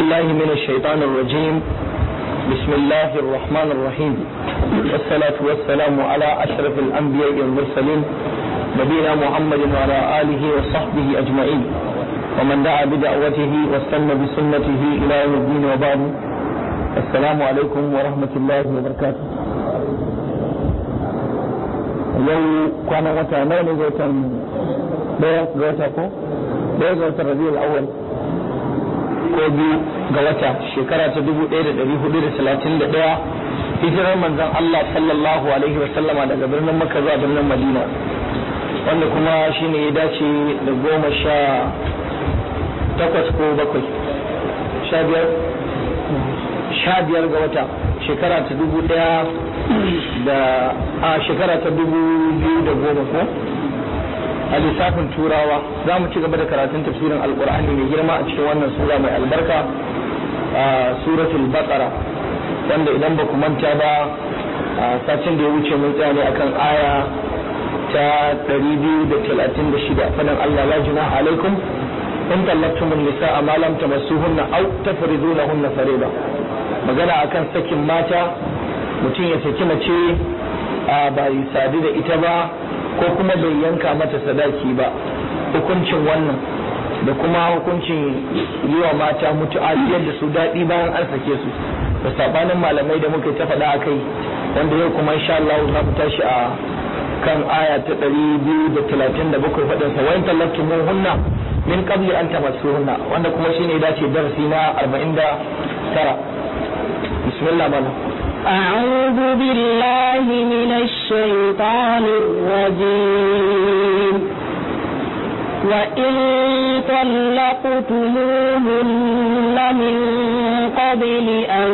بالله من الشيطان الرجيم. بسم الله الرحمن الرحيم، والصلاة والسلام على أشرف الأنبياء والمرسلين نبينا محمد وعلى آله وصحبه أجمعين ومن دعا بدعوته واستنى بسنته إلى يوم الدين، وبعد. السلام عليكم ورحمة الله وبركاته. يوم كان وتعمل زوجة ɗaya ga watan Rabiul Awwal ko biyu ga wata shekara ta 1431 hijirar manzon Allah sallallahu alaihi wa sallama daga birnin Makka zuwa birnin Madina, wanda kuma shine ya dace da 18 ko 7 15 ga wata shekara ta 2010 ko a lissafin turawa. za mu ci gaba da karatun tafsirin alkur'ani mai girma a cikin wannan sura mai albarka, suratul baqara, wanda idan ba ku manta ba satin da ya wuce mun tsaya ne akan aya ta 236 fadan Allah la junaha alaikum in tallaqtumun nisaa ma lam tamassuhunna aw tafridunahunna fariida. magana akan sakin mata, mutum ya saki mace ba yi sadu da ita ba ko kuma bai yanka mata sadaki ba, hukuncin wannan da kuma hukuncin yi wa mata mutu'aliyar da su daɗi bayan an sake su, da sabanin malamai da muka ta faɗa a kai, wanda yau kuma insha Allah za mu tashi a kan aya ta 237 faɗin sa wa in tallaqtumuhunna min qabli an tamassuhunna, wanda kuma shine dace darasi na 49. bismillah bana. أعوذ بالله من الشيطان الرجيم. وإن طلقتموهن من قبل أن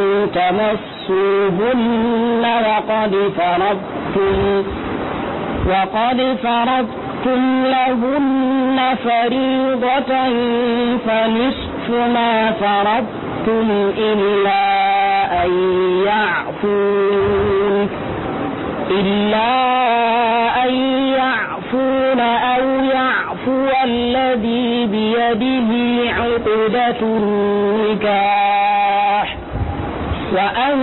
تمسوهن وقد فرضتم لهن فريضة فنصف ما فرضتم إلا أن يعفون أو يعفو الذي بيده عقدة النكاح وأن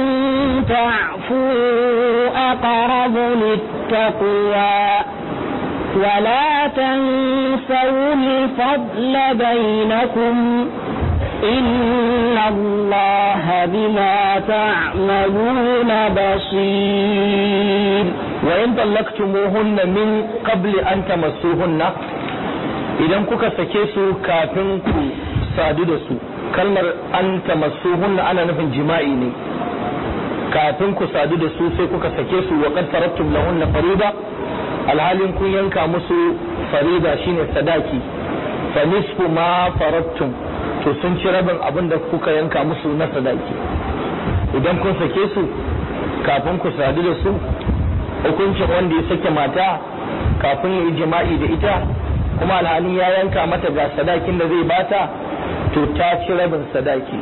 تعفوا أقرب للتقوى ولا تنسوا الفضل بينكم إن الله بما تعملون بصير. وإن طلقتموهن من قبل أن تمسوهن، idan kuka sake su kafin ku sadu da su, kalmar an tamassuhunna ana nufin jima'i ne, kafin ku sadu da su sai kuka sake su wa qad faradtum lahunna farida, alhalin kun yanka musu farida shine sadaki, fa nisfu ma faradtum, to sun ci rabin abin da kuka yanka musu na sadaki. idan kun sake su kafin ku sadu da su, hukuncin wanda ya sake mata kafin ya yi jima'i da ita kuma alhalin ya yanka mata ga sadakin da zai bata, to ta ci rabin sadaki,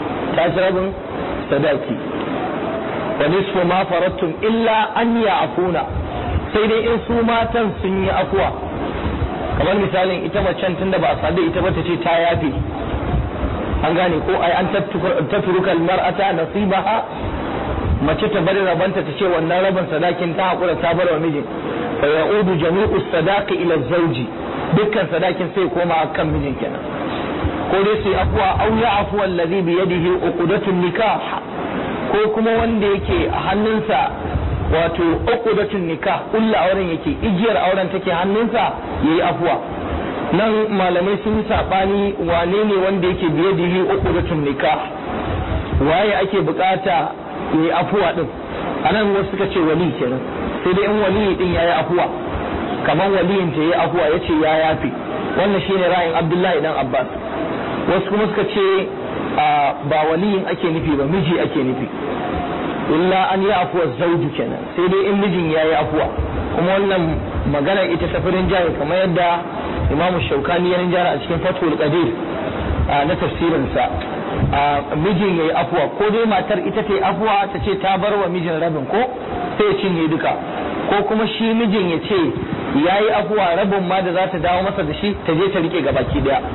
wa nisfu ma faradtum illa an ya'funa, sai dai in su matan sun yi afuwa. kamar misalin ita macen tunda ba a sadu ita ba ta ce ta yafe, an gane ko ai an tatturuka almar'ata nasibaha, mace ta bari rabanta ta ce wannan rabin sadakin ta hakura ta bar wa mijin, fa ya'udu jami'u sadaqi ila zawji, dukkan sadakin sai koma kan mijin kenan. ko dai sai afwa aw ya'fu alladhi bi yadihi uqdatun nikah, ko kuma wanda yake a hannunsa wato uqdatun nikah, kullu auren yake, igiyar auren take hannunsa, yayi afwa. nan malamai sun yi sabani wane ne wanda yake biye da yi uqdatun nikah, waye ake bukata yayi afuwa din. anan wasu suka ce wali kenan, sai dai in wali din yayi afuwa, kamar waliyin ta yayi afuwa yace ya yafi, wannan shine ra'ayin Abdullahi dan Abbas. wasu kuma suka ce ba waliyin ake nufi ba, miji ake nufi, illa an yi afuwa zauju kenan, sai dai in mijin yayi afuwa. kuma wannan magana ita safirin jari kamar yadda Imam Shaukani ya rinjara a cikin Fathul Qadir na tafsirinsa. mijin yayi afuwa, ko dai matar ita ta yi afuwa ta ce ta bar wa mijin rabin, ko sai ya cinye duka, ko kuma shi mijin ya ce yayi afuwa rabin ma da za ta dawo masa da shi ta je ta rike gabaki daya.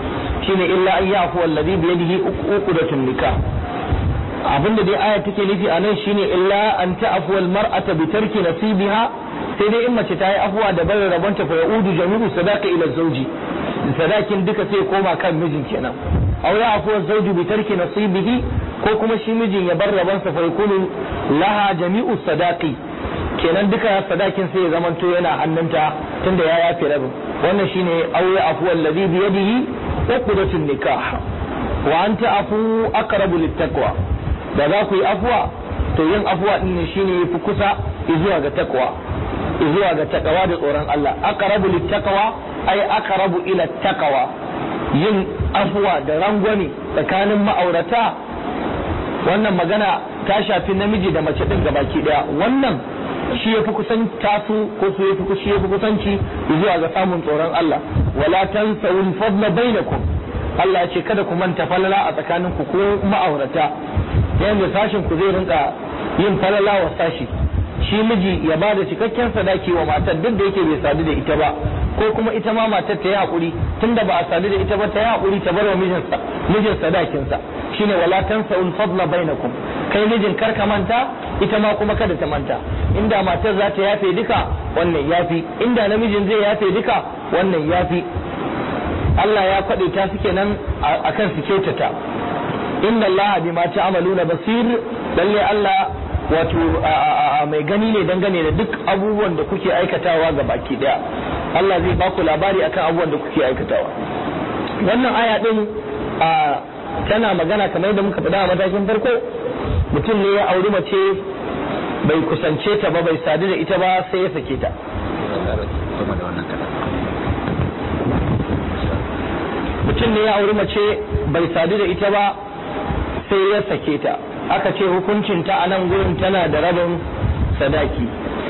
shine illa an yafu alladhi bi yadihi uqdatun nikah. Abinda dai aya take nufi a nan shine illa an ta'fu al mar'ata bi tarki nasibiha, sai dai in mace ta yi afuwa da barin rabonta fa yaudu jami'u sadaqa ila zawji, sadakin duka sai koma kan mijin kenan. Aw ya afuwa zawju bi tarki nasibihi, ko kuma shi mijin ya bar rabonsa fa yakunu laha jami'u sadaqi, kenan duka sadakin sai ya zamanto yana hannunta tunda ya yafe rabin. Wannan shine aw ya afuwa alladhi bi yadihi uqdatun nikah wa anta afu aqrabu littaqwa. Da za ku yi afuwa to yin afuwa din ne shine yafi kusa zuwa ga takwa, zuwa ga takawa da tsoron Allah. Aqrabu littaqwa ay aqrabu ila taqwa. Yin afuwa da rangwame tsakanin ma'aurata, wannan magana ta shafi namiji da mace din gabaki daya. Wannan shi yafi kusanta su, ko su yafi kusanci zuwa ga samun tsoron Allah. Wala tansawul fadla bainakum, Allah ya ce kada ku manta falala a tsakanin ku ko ma'aurata, yanda sashin ku zai rinka yin falala wa sashi. Shi miji ya bada cikakken sadaki wa matar duk da yake bai sadu da ita ba, ko kuma ita ma matar ta yi hakuri tunda ba a sadu da ita ba ta yi hakuri ta bar wa mijin sadakinsa. Shine wala tansawul fadla bainakum, kai mijin kar ka manta, ita ma kuma kada ta manta. Inda matar za ta yafe duka wannan yafi, inda namijin zai yafe duka wannan yafi. Allah ya faɗi ta suke nan akan su kyautata. Inna Allah bima ta'maluna basir, lalle Allah wato mai gani ne dangane da duk abubuwan da kuke aikatawa ga baki daya. Allah zai baku labari akan abubuwan da kuke aikatawa. Wannan aya din tana magana kamar yadda muka faɗa a matakin farko, mutum ne ya auri mace bai kusance ta ba, bai sadu da ita ba, sai ya sake ta. Mutum ne ya auri mace bai sadu da ita ba sai ya sake ta. Aka ce hukuncinta a nan gurin tana da rabin sadaki,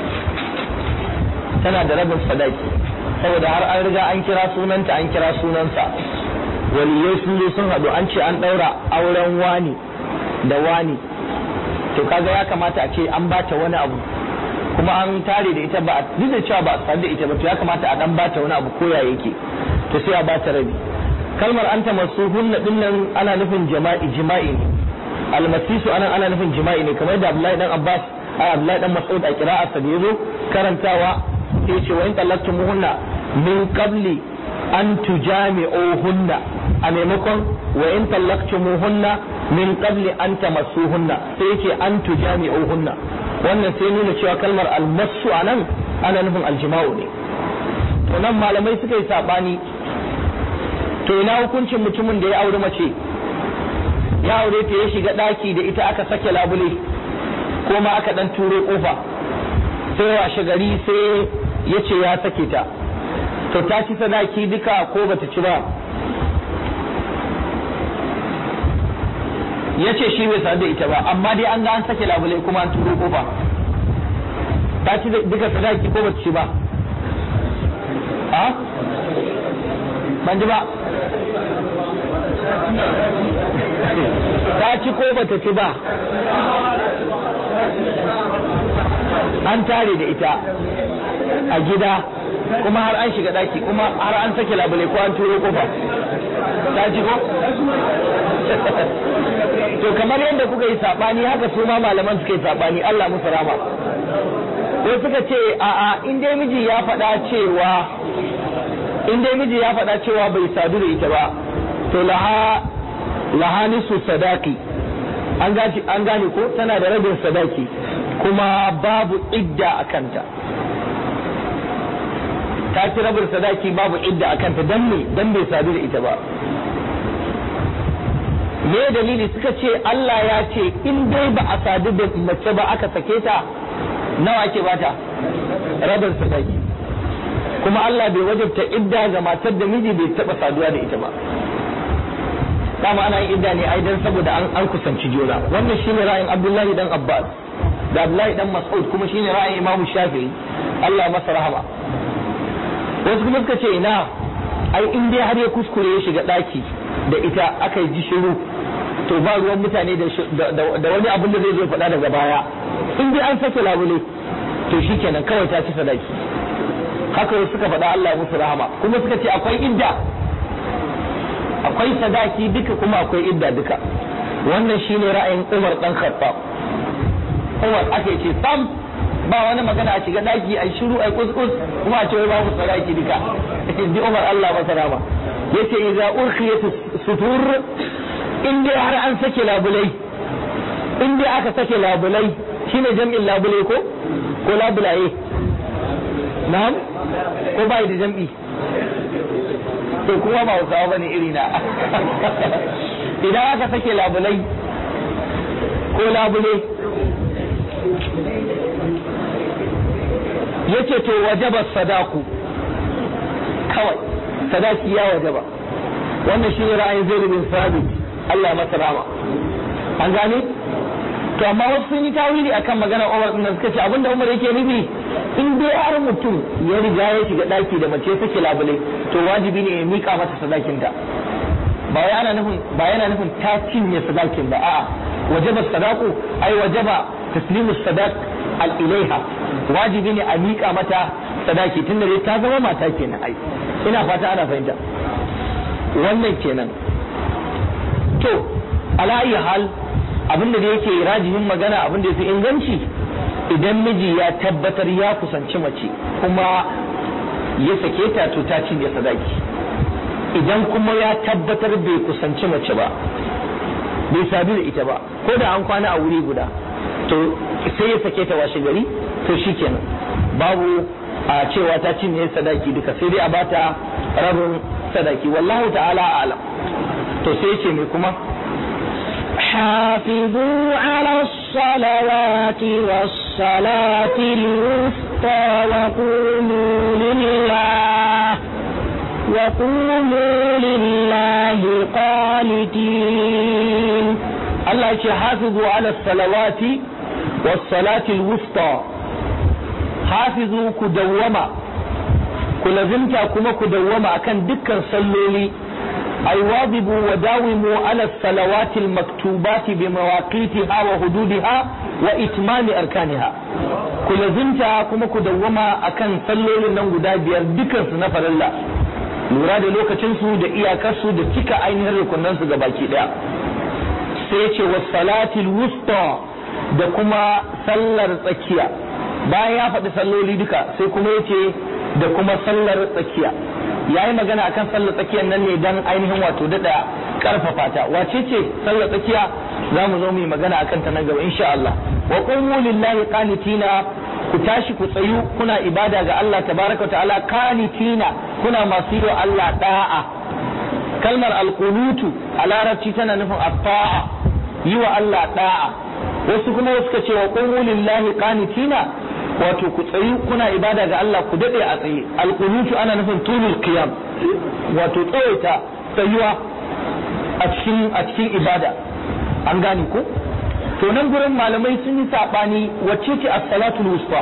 saboda har an riga an kira sunanta an kira sunansa, waliyai sun zo sun haɗu an ce an ɗaura auren wani da wani, to kaga ya kamata a ce an bata wani abu, kuma an tare da ita ba duk da cewa ba a sadu da ita ba, to ya kamata a dan bata wani abu koya yake, to sai a bata rabi. Kalmar anta masuhunna dinnan ana nufin jima'i ne, almasisu anan ana nufin jima'i ne, kamar da Abdullahi dan Abbas Abdullahi dan Mas'ud a qira'arsa da yazo karantawa sai ce wa in talaqtumuhunna min qabli an tujami'uhunna, a maimakon wa in talaqtumuhunna min qabli an tamassuhunna sai yake an tujami'uhunna. Wannan sai nuna cewa kalmar almasu anan ana nufin aljima'u ne. To nan malamai suka yi sabani, to ina hukuncin mutumin da ya auri mace, ya aure ta ya shiga daki da ita aka sake labule ko ma aka dan turo kofa, sai washe gari sai ya ce ya sake ta, to ta ci sadaki duka ko bata ci ba? Ya ce shi bai sadu da ita ba, amma dai an ga an sake labule kuma an turo kofa, ta ci duka sadaki ko bata ci ba? Ban ji ba. Ta ci ko bata ci ba? An tare da ita a gida kuma har an shiga daki kuma har an sake labule ko an turo kofa, ta ci ko? To kamar yadda kuka yi sabani haka su ma malaman suka yi sabani, Allah musu rama. Wai suka ce a'a, in dai miji ya faɗa cewa bai sadu da ita ba, to laha nisu sadaki, an gane ko tana da rabin sadaki kuma babu idda a kanta. Ta ci rabin sadaki babu idda a kanta, dan bai sadu da ita ba. Me dalili? Suka ce Allah ya ce in dai ba a sadu da mace ba aka sake ta, nawa ake bata? Rabin sadaki. Kuma Allah bai wajabta idda ga matar da miji bai taba saduwa da ita ba. Dama ana yin idda ne ai dan saboda an kusanci juna. Wannan shine ra'ayin Abdullahi dan Abbas da Abdullahi dan Mas'ud, kuma shine ra'ayin Imam Shafi'i, Allah masa rahama. Wasu kuma suka ce ina, ai in dai har ya kuskure ya shiga daki da ita aka yi shiru, to ba ruwan mutane da wani abin da zai zo faɗa daga baya. In dai an sake labule to shikenan kawai ta ci sadaki. Haka suka faɗa, Allah ya musu rahama. Kuma suka ce akwai idda, akwai sadaki duka kuma akwai idda duka. Wannan shine ra'ayin Umar dan Khattab. Umar ake ce sam ba wani magana a shiga daki ai shiru ai kuskus kuma a ce wai babu sadaki duka. Inji Umar Allah masa rama yace idza urkhiyat sutur in dai har an sake labulai, in dai aka sake labulai shine jam'in labulai ko labulaye, na'am ko bai da jam'i to kuma ba Hausawa bane iri na. Idan aka sake labulai ko labule yace to wajaba sadaku, kawai sadaki ya wajaba. Wannan shi ne ra'ayin Zaid bin Sabit Allah masa rama. An gane? To amma wasu sun yi tawili akan maganar Umar din suka ce abinda Umar yake nufi in dai har mutum ya riga ya shiga daki da mace sake labule to wajibi ne ya mika mata sadakin ta. Ba yana nufin ta cinye sadakin ba, a'a wajaba sadaku ai wajaba taslimu sadaq al-ilaiha, wajibi ne a mika mata sadaki tunda dai ta zama mata kenan. ai ina fata ana fahimta wannan kenan. to ala ayi hal abinda da yake rajihin magana, abinda yafi inganci, idan miji ya tabbatar ya kusanci mace kuma ya sake ta to ta cinye sadaki. Idan kuma ya tabbatar bai kusanci mace ba, bai sadu da ita ba, ko da an kwana a wuri guda, to sai ya sake ta washe gari, to shikenan babu a cewa ta cinye sadaki duka, sai dai a bata rabin sadaki. Wallahu ta'ala a'lam. To sai ya ce me kuma حافظوا على الصلوات والصلاة الوسطى وقوموا لله قانتين. الله يقول حافظوا على الصلوات والصلاة الوسطى. حافظوا كدوما كلزمتا كما كدوما أكن دكا صلولي أي واظبوا وداوموا على الصلوات المكتوبات بمواقيتها وحدودها وإتمام أركانها. كلزمتا كما كدوما أكن صلولي ننقدا بيار دكا سنفر الله، lura da lokacinsu da iyakarsu da cika ainihin rukunansu ga baki daya. Sai ce wa salatil wusta da kuma sallar tsakiya. Bayan ya faɗi salloli duka sai kuma yace da kuma sallar tsakiya. Yayi magana akan sallar tsakiyar nan ne dan ainihin wato dada karfafa ta. Wace ce sallar tsakiya? Zamu zo mu yi magana akan ta nan gaba insha Allah. Wa qumu lillahi qanitina, ku tashi ku tsayu kuna ibada ga Allah tabaraka ta'ala qanitina, kuna masu yi wa Allah da'a. Kalmar alqunutu a larabci tana nufin at-ta'a, yi wa Allah da'a. Wasu kuma suka ce wa qumu lillahi qanitina, wato ku tsayu kuna ibada ga Allah ku dade a tsaye. Alqunutu ana nufin tulul qiyam, wato tsawaita tsayuwa a cikin ibada. An gane ko? To nan gurin malamai sun yi sabani wacce ce as-salatul wusta,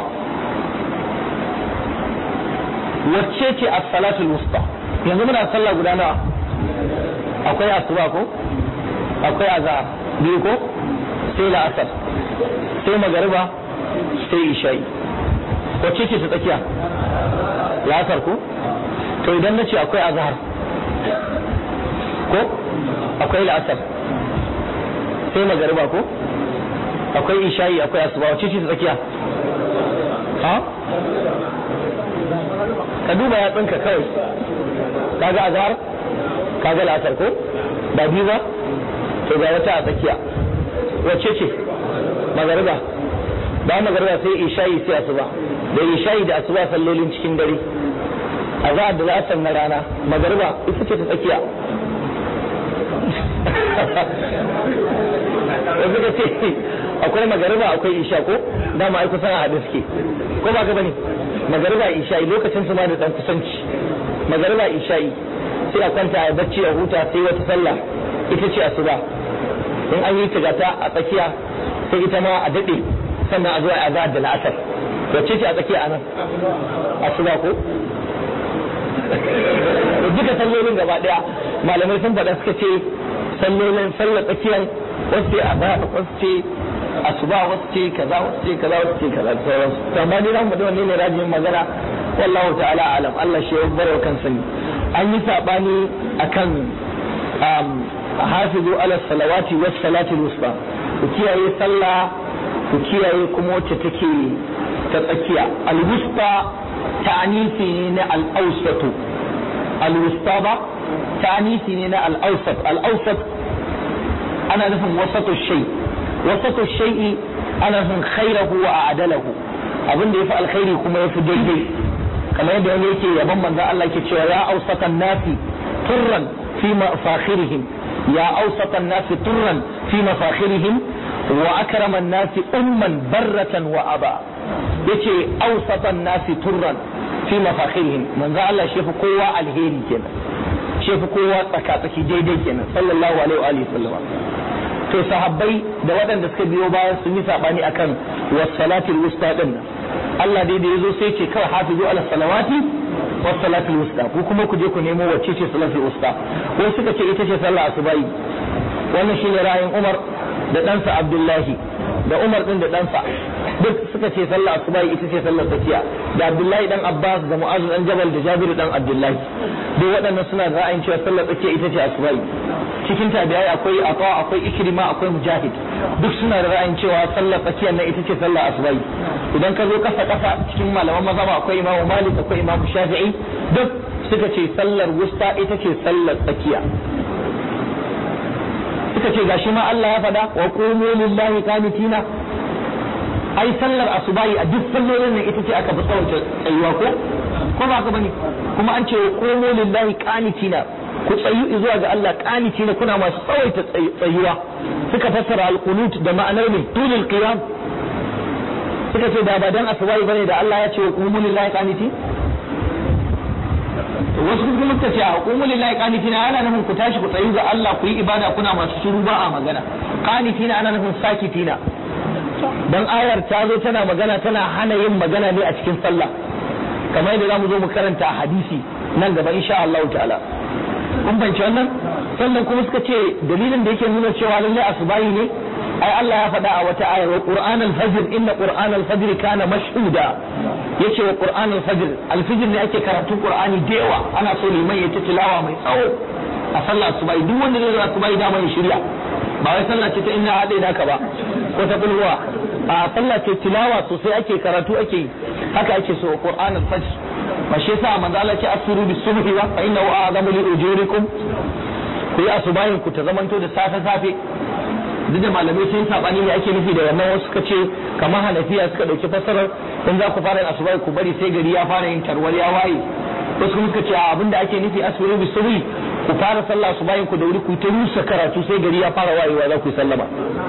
wacce ce as-salatul wusta. Yanzu muna sallah guda nawa? Akwai asuba ko, akwai azhar biyu ko, sai la'asar, sai magariba, sai isha'i. Wacce ce ta tsakiya? La'asar ko? To idan na ce akwai azhar ko, akwai la'asar, sai magariba ko, akwai isha'i, akwai asuba, wacce ce ta tsakiya? Ha? Ka duba ya tsinka kawai, kaga azhar, kaga la'asar ko, ba biyu ba, to ga wata a tsakiya. Wacce ce? Magariba. Ba magariba sai isha'i sai asuba. Da isha'i da asuba sallolin cikin dare. Azhar da la'asar na rana. Magariba ita ce ta tsakiya. Yanzu ka ce akwai magariba akwai isha ko, dama ai kusan a haɗe suke ko ba ka bane? Magariba isha'i lokacin su ma da dan kusanci. Magariba isha'i sai a kwanta a bacci a huta, sai wata sallah ita ce asuba. In an yi tagata a tsakiya sai ita ma a daɗe sannan a zuwa a azhar da la'asar. Wacce ce a tsakiya a nan? Asuba ko? Duka sallolin gaba ɗaya malamai sun faɗa suka ce sallolin sallar tsakiyar wasu ce azhar, wasu ce asuba, wasu ce kaza, wasu ce kaza, wasu ce kaza da sauransu. Amma dai zamu faɗi wanne ne rajin magana, wallahu ta'ala alam. Allah shi ya bar wa kansa ne. An yi sabani akan hafizu ala salawati was salati al-wusta ku kiyaye sallah ku kiyaye kuma wacce take ta tsakiya al-wusta ta'anisi ne na al-awsat al-wusta ba ta'anisi ne na al-awsat al-awsat ana nufin wasatu shay wasatu shay'i ana nufin khairahu wa a'dalahu abin da yafi alkhairi kuma yafi daidai kamar yadda wani yake yaban manzon Allah yake cewa ya awsatan nasi turran fi mafakhirihim ya awsatan nasi turran fi mafakhirihim wa akraman nasi umman barratan wa aba yace awsatan nasi turran fi mafakhirihim manzon Allah shi fi kowa alheri kenan shi fi kowa tsaka-tsaki daidai kenan sallallahu alaihi wa sallam to sahabbai da waɗanda suka biyo bayan sun yi sabani akan was-salatil wusta din Allah dai da yazo sai ce kawai hafizu ala salawati was-salatil wusta ku kuma ku je ku nemo wacce ce salatul wusta wai suka ce ita ce sallah asubai wannan shine ra'ayin Umar da ɗansa Abdullahi da Umar din da ɗansa duk suka ce sallah asubai ita ce sallar tsakiya da Abdullahi dan Abbas da Mu'az dan Jabal da Jabir dan Abdullahi duk waɗannan suna da ra'ayin cewa sallar tsakiya ita ce asubai cikin tabi'ai akwai Ata akwai Ikrima akwai Mujahid duk suna da ra'ayin cewa sallar tsakiya nan ita ce sallar asubai idan ka zo kasa kasa cikin malaman mazhaba akwai Imam Malik akwai Imam Shafi'i duk suka ce sallar wusta ita ce sallar tsakiya suka ce gashi ma Allah ya faɗa wa qumu lillahi qanitina ai sallar asubai a duk sallolin nan ita ce aka fi tsawon tsayuwa ko ba ka bane kuma an ce wa qumu lillahi qanitina ku tsayu zuwa ga Allah qanitina kuna masu tsawaita tsayuwa suka fassara al-qunut da ma'anar ne tulul qiyam suka ce da ba dan asubai bane da Allah ya ce wa qumu lillahi qanitin wasu kuma suka ce a qumu lillahi qanitina ana nufin ku tashi ku tsayu ga Allah ku yi ibada kuna masu shiru ba a magana qanitina ana nufin sakitina dan ayar ta zo tana magana tana hana yin magana ne a cikin sallah kamar yadda zamu zo mu karanta a hadisi nan gaba insha Allah ta'ala kun bance wannan sannan kuma suka ce dalilin da yake nuna cewa lalle asubahi ne ai Allah ya faɗa a wata ayar wa Qur'an al-fajr inna Qur'an al-fajr kana mashhuda yace wa Qur'an al-fajr al-fajr ne ake karatun Qur'ani da yawa ana so liman ya tilawa mai tsawo a sallar asubahi duk wanda zai zo asubahi da mai shirya ba wai sallah ce ta inna hade naka ba ko ta bulwa a sallah ce tilawa sosai ake karatu ake yi haka ake so Qur'an al-fajr ba shi yasa manzo Allah ce asiru bis subhi wa fa innahu a'zamu li ujurikum ku yi asubahin ku ta zamanto da safe duk da malamai sun sabani ne ake nufi da wannan wasu suka ce kamar Hanafiya suka dauki fasarar in za ku fara yin asubahi ku bari sai gari ya fara yin tarwar ya waye wasu kuma suka ce abinda ake nufi asiru bis subhi ku fara sallah asubahin ku da wuri ku ta rusa karatu sai gari ya fara wayewa za ku yi sallama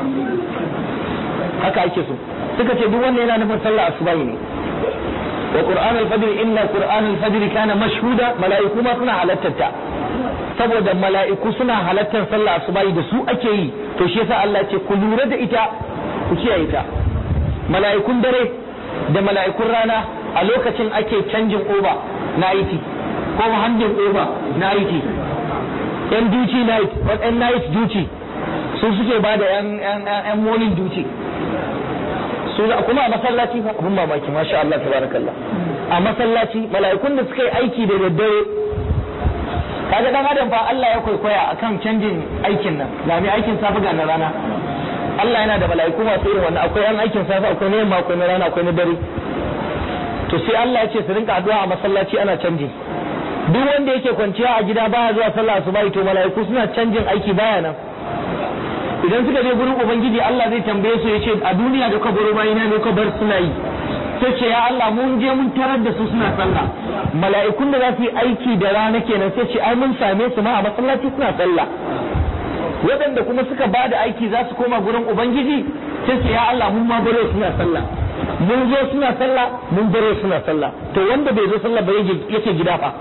haka ake so suka ce duk wanda yana nufin sallah asubahi ne wa Qur'an al-fajr inna Qur'an al-fajr kana mashhuda mala'iku ma suna halattarta saboda mala'iku suna halattar sallah asubahi da su ake yi to shi yasa Allah ya ce ku lura da ita ku kiyaye ta mala'ikun dare da mala'ikun rana a lokacin ake canjin over na IT ko handin over na IT yan duty night yan night duty su suke bada yan morning duty su kuma a masallaci fa abun mamaki masha Allah tabarakallah a masallaci mala'ikun da suka yi aiki da daddare kaga dan adam fa Allah ya kwaikwaya akan canjin aikin nan ga mai aikin safi ga na rana Allah yana da mala'iku masu irin wannan akwai yan aikin safi akwai na yamma akwai na rana akwai na dare to sai Allah ya ce su rinka addu'a a masallaci ana canji duk wanda yake kwanciya a gida baya zuwa sallah asuba to mala'iku suna canjin aiki baya nan idan suka je gurin ubangiji Allah zai tambaye su yace a duniya da kabaro bayina ne kabar suna yi sai ce ya Allah mun je mun tarar da su suna sallah mala'ikun da za su yi aiki da rana kenan sai ce ai mun same su ma a masallaci suna sallah waɗanda kuma suka ba da aiki za su koma gurin ubangiji sai ce ya Allah mun ma bare suna sallah mun zo suna sallah mun bare suna sallah to wanda bai zo sallah ba yake gida fa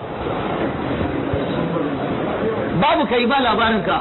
babu kai ba labarinka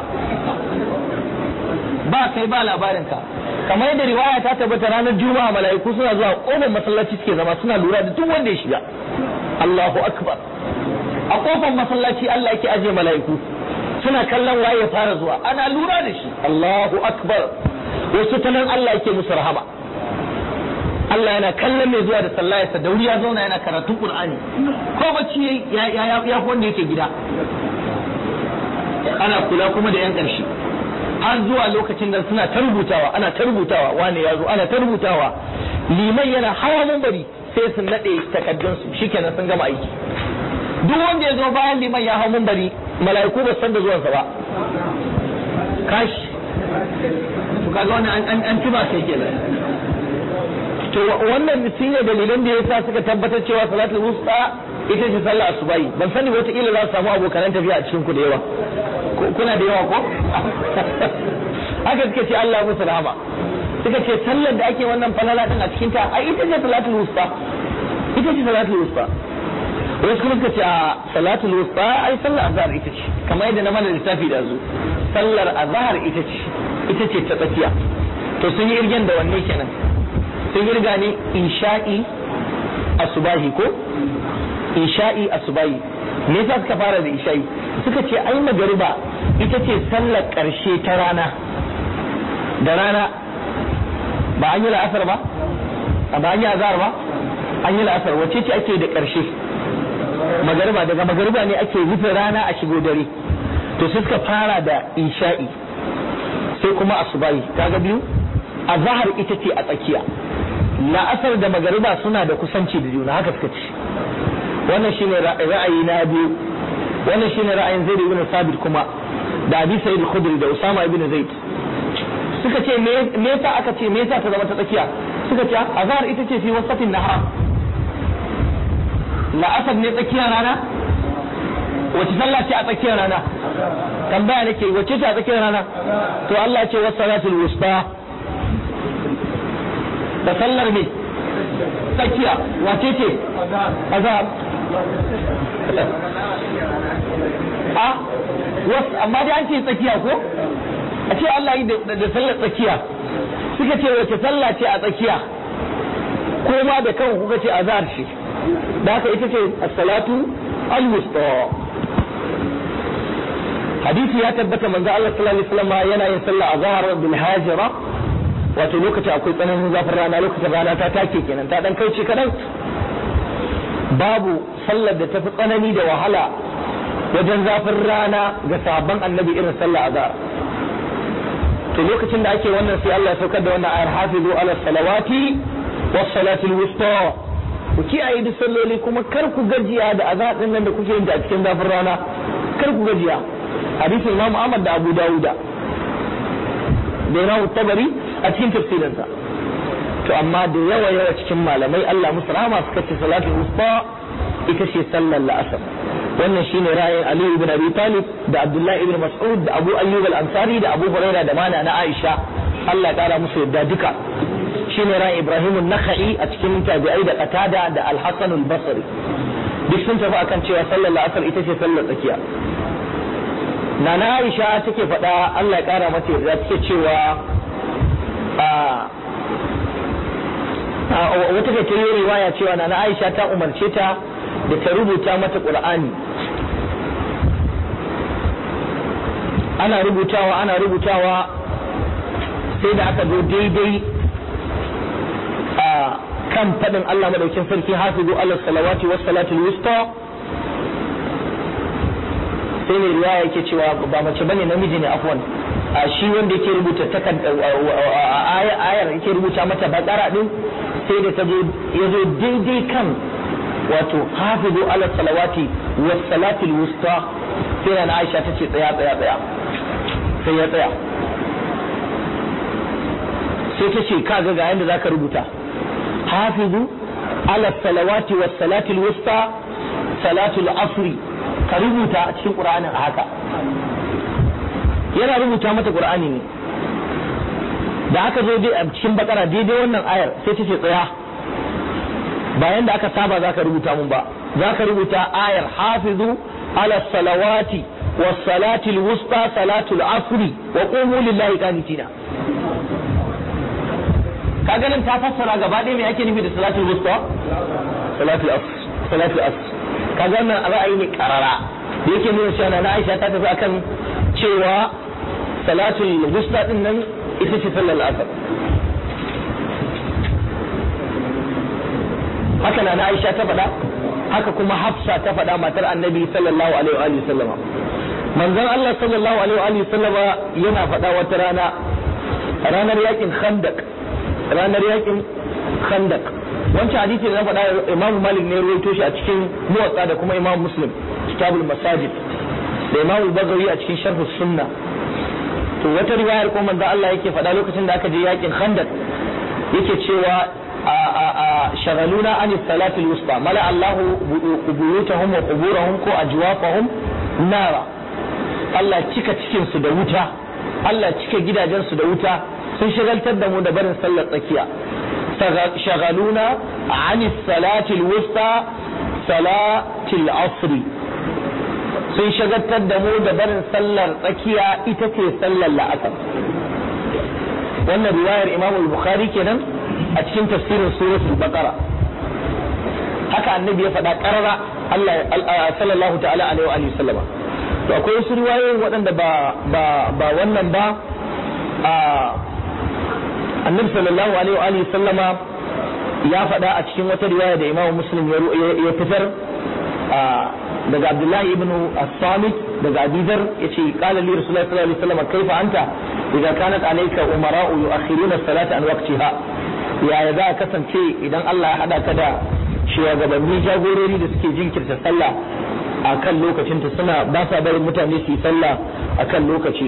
ba kai ba labarinka kamar yadda riwaya ta tabbata ranar juma'a mala'iku suna zuwa kofar masallaci suke zama suna lura da duk wanda ya shiga Allahu akbar a kofar masallaci Allah yake aje mala'iku suna kallon waye ya fara zuwa ana lura da shi Allahu akbar wasu ta nan Allah yake musu rahama Allah yana kallon mai zuwa da sallah ya dauri ya zauna yana karatun Qur'ani ko bacci ya wanda yake gida ana kula kuma da yan ƙarshe har zuwa lokacin da suna ta rubutawa ana ta rubutawa wane ya zo ana ta rubutawa liman yana hawa mambari sai sun nade takaddunsu shikenan sun gama aiki duk wanda ya zo bayan liman ya hawa mambari mala'iku ba san da zuwansa ba kashi to kaga wannan an tuba sai kenan to wannan shine dalilan da yasa suka tabbatar cewa salatul wusta ita ce sallar asubahi ban sani wata kila za su samu abokan tafiya a cikin ku da yawa kuna da yawa ko haka suka ce Allah musu rahama suka ce sallar da ake wannan falala din a cikin ta ai ita ce salatul wusta ita ce salatul wusta wasu kuma suka ce a salatul wusta ai sallar azhar ita ce kamar yadda na mana lissafi da zu sallar azhar ita ce ta tsakiya to sun yi irgen da wanne kenan sun irga ne isha'i asubahi ko isha'i asubahi me yasa suka fara da isha'i suka ce ai magariba ita ce sallar karshe ta rana da rana ba an yi la'asar ba ba an yi azhar ba an yi la'asar wacce ce ake da karshe magariba daga magariba ne ake rufe rana a shigo dare to sai suka fara da isha'i sai kuma asubahi kaga biyu azhar ita ce a tsakiya la'asar da magariba suna da kusanci da juna haka suka ce wannan shine ra'ayi na biyu wannan shine ra'ayin Zaid ibn Sabit kuma da Abi Sa'id al-Khudri da Usama ibn Zaid suka ce me yasa aka ce me yasa ta zama ta tsakiya suka ce azhar ita ce fi wasatin nahar la'asar ne tsakiyar rana wace sallah ce a tsakiyar rana tambaya nake wace ce a tsakiyar rana to Allah ce was salatul wusta da sallar me tsakiya wace ce azhar amma dai an ce tsakiya ko a ce Allah yi da sallar tsakiya suka ce wace sallah ce a tsakiya ko ma da kan kuka ce azhar shi da haka ita ce as-salatu al-wusta hadisi ya tabbata manzo Allah sallallahu alaihi wasallam yana yin sallah azhar bil hajira wato lokaci akwai tsananin zafin rana lokacin rana ta take kenan ta dan kauce kadan babu sallar da tafi tsanani da wahala wajen zafin rana ga sabon annabi irin sallar azhar to lokacin da ake wannan sai Allah ya saukar da wannan ayar hafizu ala salawati was salatul wusta ku kiyaye duk salloli kuma kar ku gajiya da azhar din nan da kuke yin da cikin zafin rana kar ku gajiya hadisin Imam Ahmad da Abu Dawuda da Imam Tabari a cikin tafsirinsa to amma da yawa cikin malamai Allah musu rahama suka ce salatul wusta ita ce sallar la'asar wannan shine ra'ayin Ali ibn Abi Talib da Abdullah ibn Mas'ud da Abu Ayyub al-Ansari da Abu Hurairah da mana na Aisha Allah ya kara musu yadda duka shine ra'ayin Ibrahim an-Nakhai a cikin tabi'ai da Qatada da Al-Hasan al-Basri duk sun tafi akan cewa sallar la'asar ita ce sallar tsakiya Nana Aisha take faɗa Allah ya kara mata yadda take cewa wata da ta yi riwaya cewa Nana Aisha ta umarce ta da ta rubuta mata Qur'ani ana rubutawa sai da aka zo daidai a kan fadin Allah madaukin sarki hafizu ala salawati was salatul wusta sai ne riwaya yake cewa ba mace bane namiji ne afwan shi wanda yake rubuta ayar yake rubuta mata bakara din sai da ta zo yazo daidai kan wato hafizu ala salawati was salatul wusta sai na Aisha tace tsaya sai ya tsaya sai ta ce kaga ga yanda zaka rubuta hafizu ala salawati was salatul wusta salatul asri ka rubuta a cikin Qur'anin haka yana rubuta mata Qur'ani ne da aka zo dai a cikin bakara daidai wannan ayar sai ta ce tsaya bayan da aka saba zaka rubuta mun ba zaka rubuta ayar hafizu ala salawati was salatil wusta salatul asri wa qumu lillahi qanitina kaga nan ta fassara gaba ɗaya me ake nufi da salatul wusta salatul asr kaga nan ra'ayi ne karara da yake nuna cewa na Aisha ta tafi akan cewa salatul wusta din nan ita ce sallar asr haka na Aisha ta faɗa haka kuma Hafsa ta faɗa matar Annabi sallallahu alaihi wa sallama manzon Allah sallallahu alaihi wa sallama yana faɗa wata rana ranar yakin Khandaq wancan hadisi da na faɗa Imam Malik ne rawaito shi a cikin Muwatta da kuma Imam Muslim Kitabul Masajid da Imam Al-Baghawi a cikin Sharh Sunnah. To wata riwayar ko manzon Allah yake faɗa lokacin da aka je yakin Khandaq yake cewa shagaluna an salati al-wusta mala Allahu buyutahum wa quburahum ko ajwafahum nara. Allah cika cikin su da wuta, Allah cika gidajen su da wuta, sun shagaltar da mu da barin sallar tsakiya. Shagaluna an salati al-wusta salati al-asr, sun shagaltar da mu da barin sallar tsakiya ita ce sallar la'asar. Wannan riwayar Imam al-Bukhari kenan a cikin tafsirin suratul Baqara. Haka annabi ya faɗa ƙarara Allah sallallahu ta'ala alaihi wa sallama. To akwai wasu riwayoyi waɗanda ba wannan ba. Annabi sallallahu alaihi wa sallama ya faɗa a cikin wata riwaya da Imam Muslim ya fitar daga Abdullahi ibn As-Samit daga Abidar yace qala li Rasulullahi sallallahu alaihi wa sallam kaifa anta idza kanat alayka umara'u yu'akhiruna as-salata an waqtiha. Yaya za a kasance idan Allah ya hada ka da shugabanni jagorori da suke jinkirta sallah a kan lokacinta, suna ba sa barin mutane su yi sallah a kan lokaci.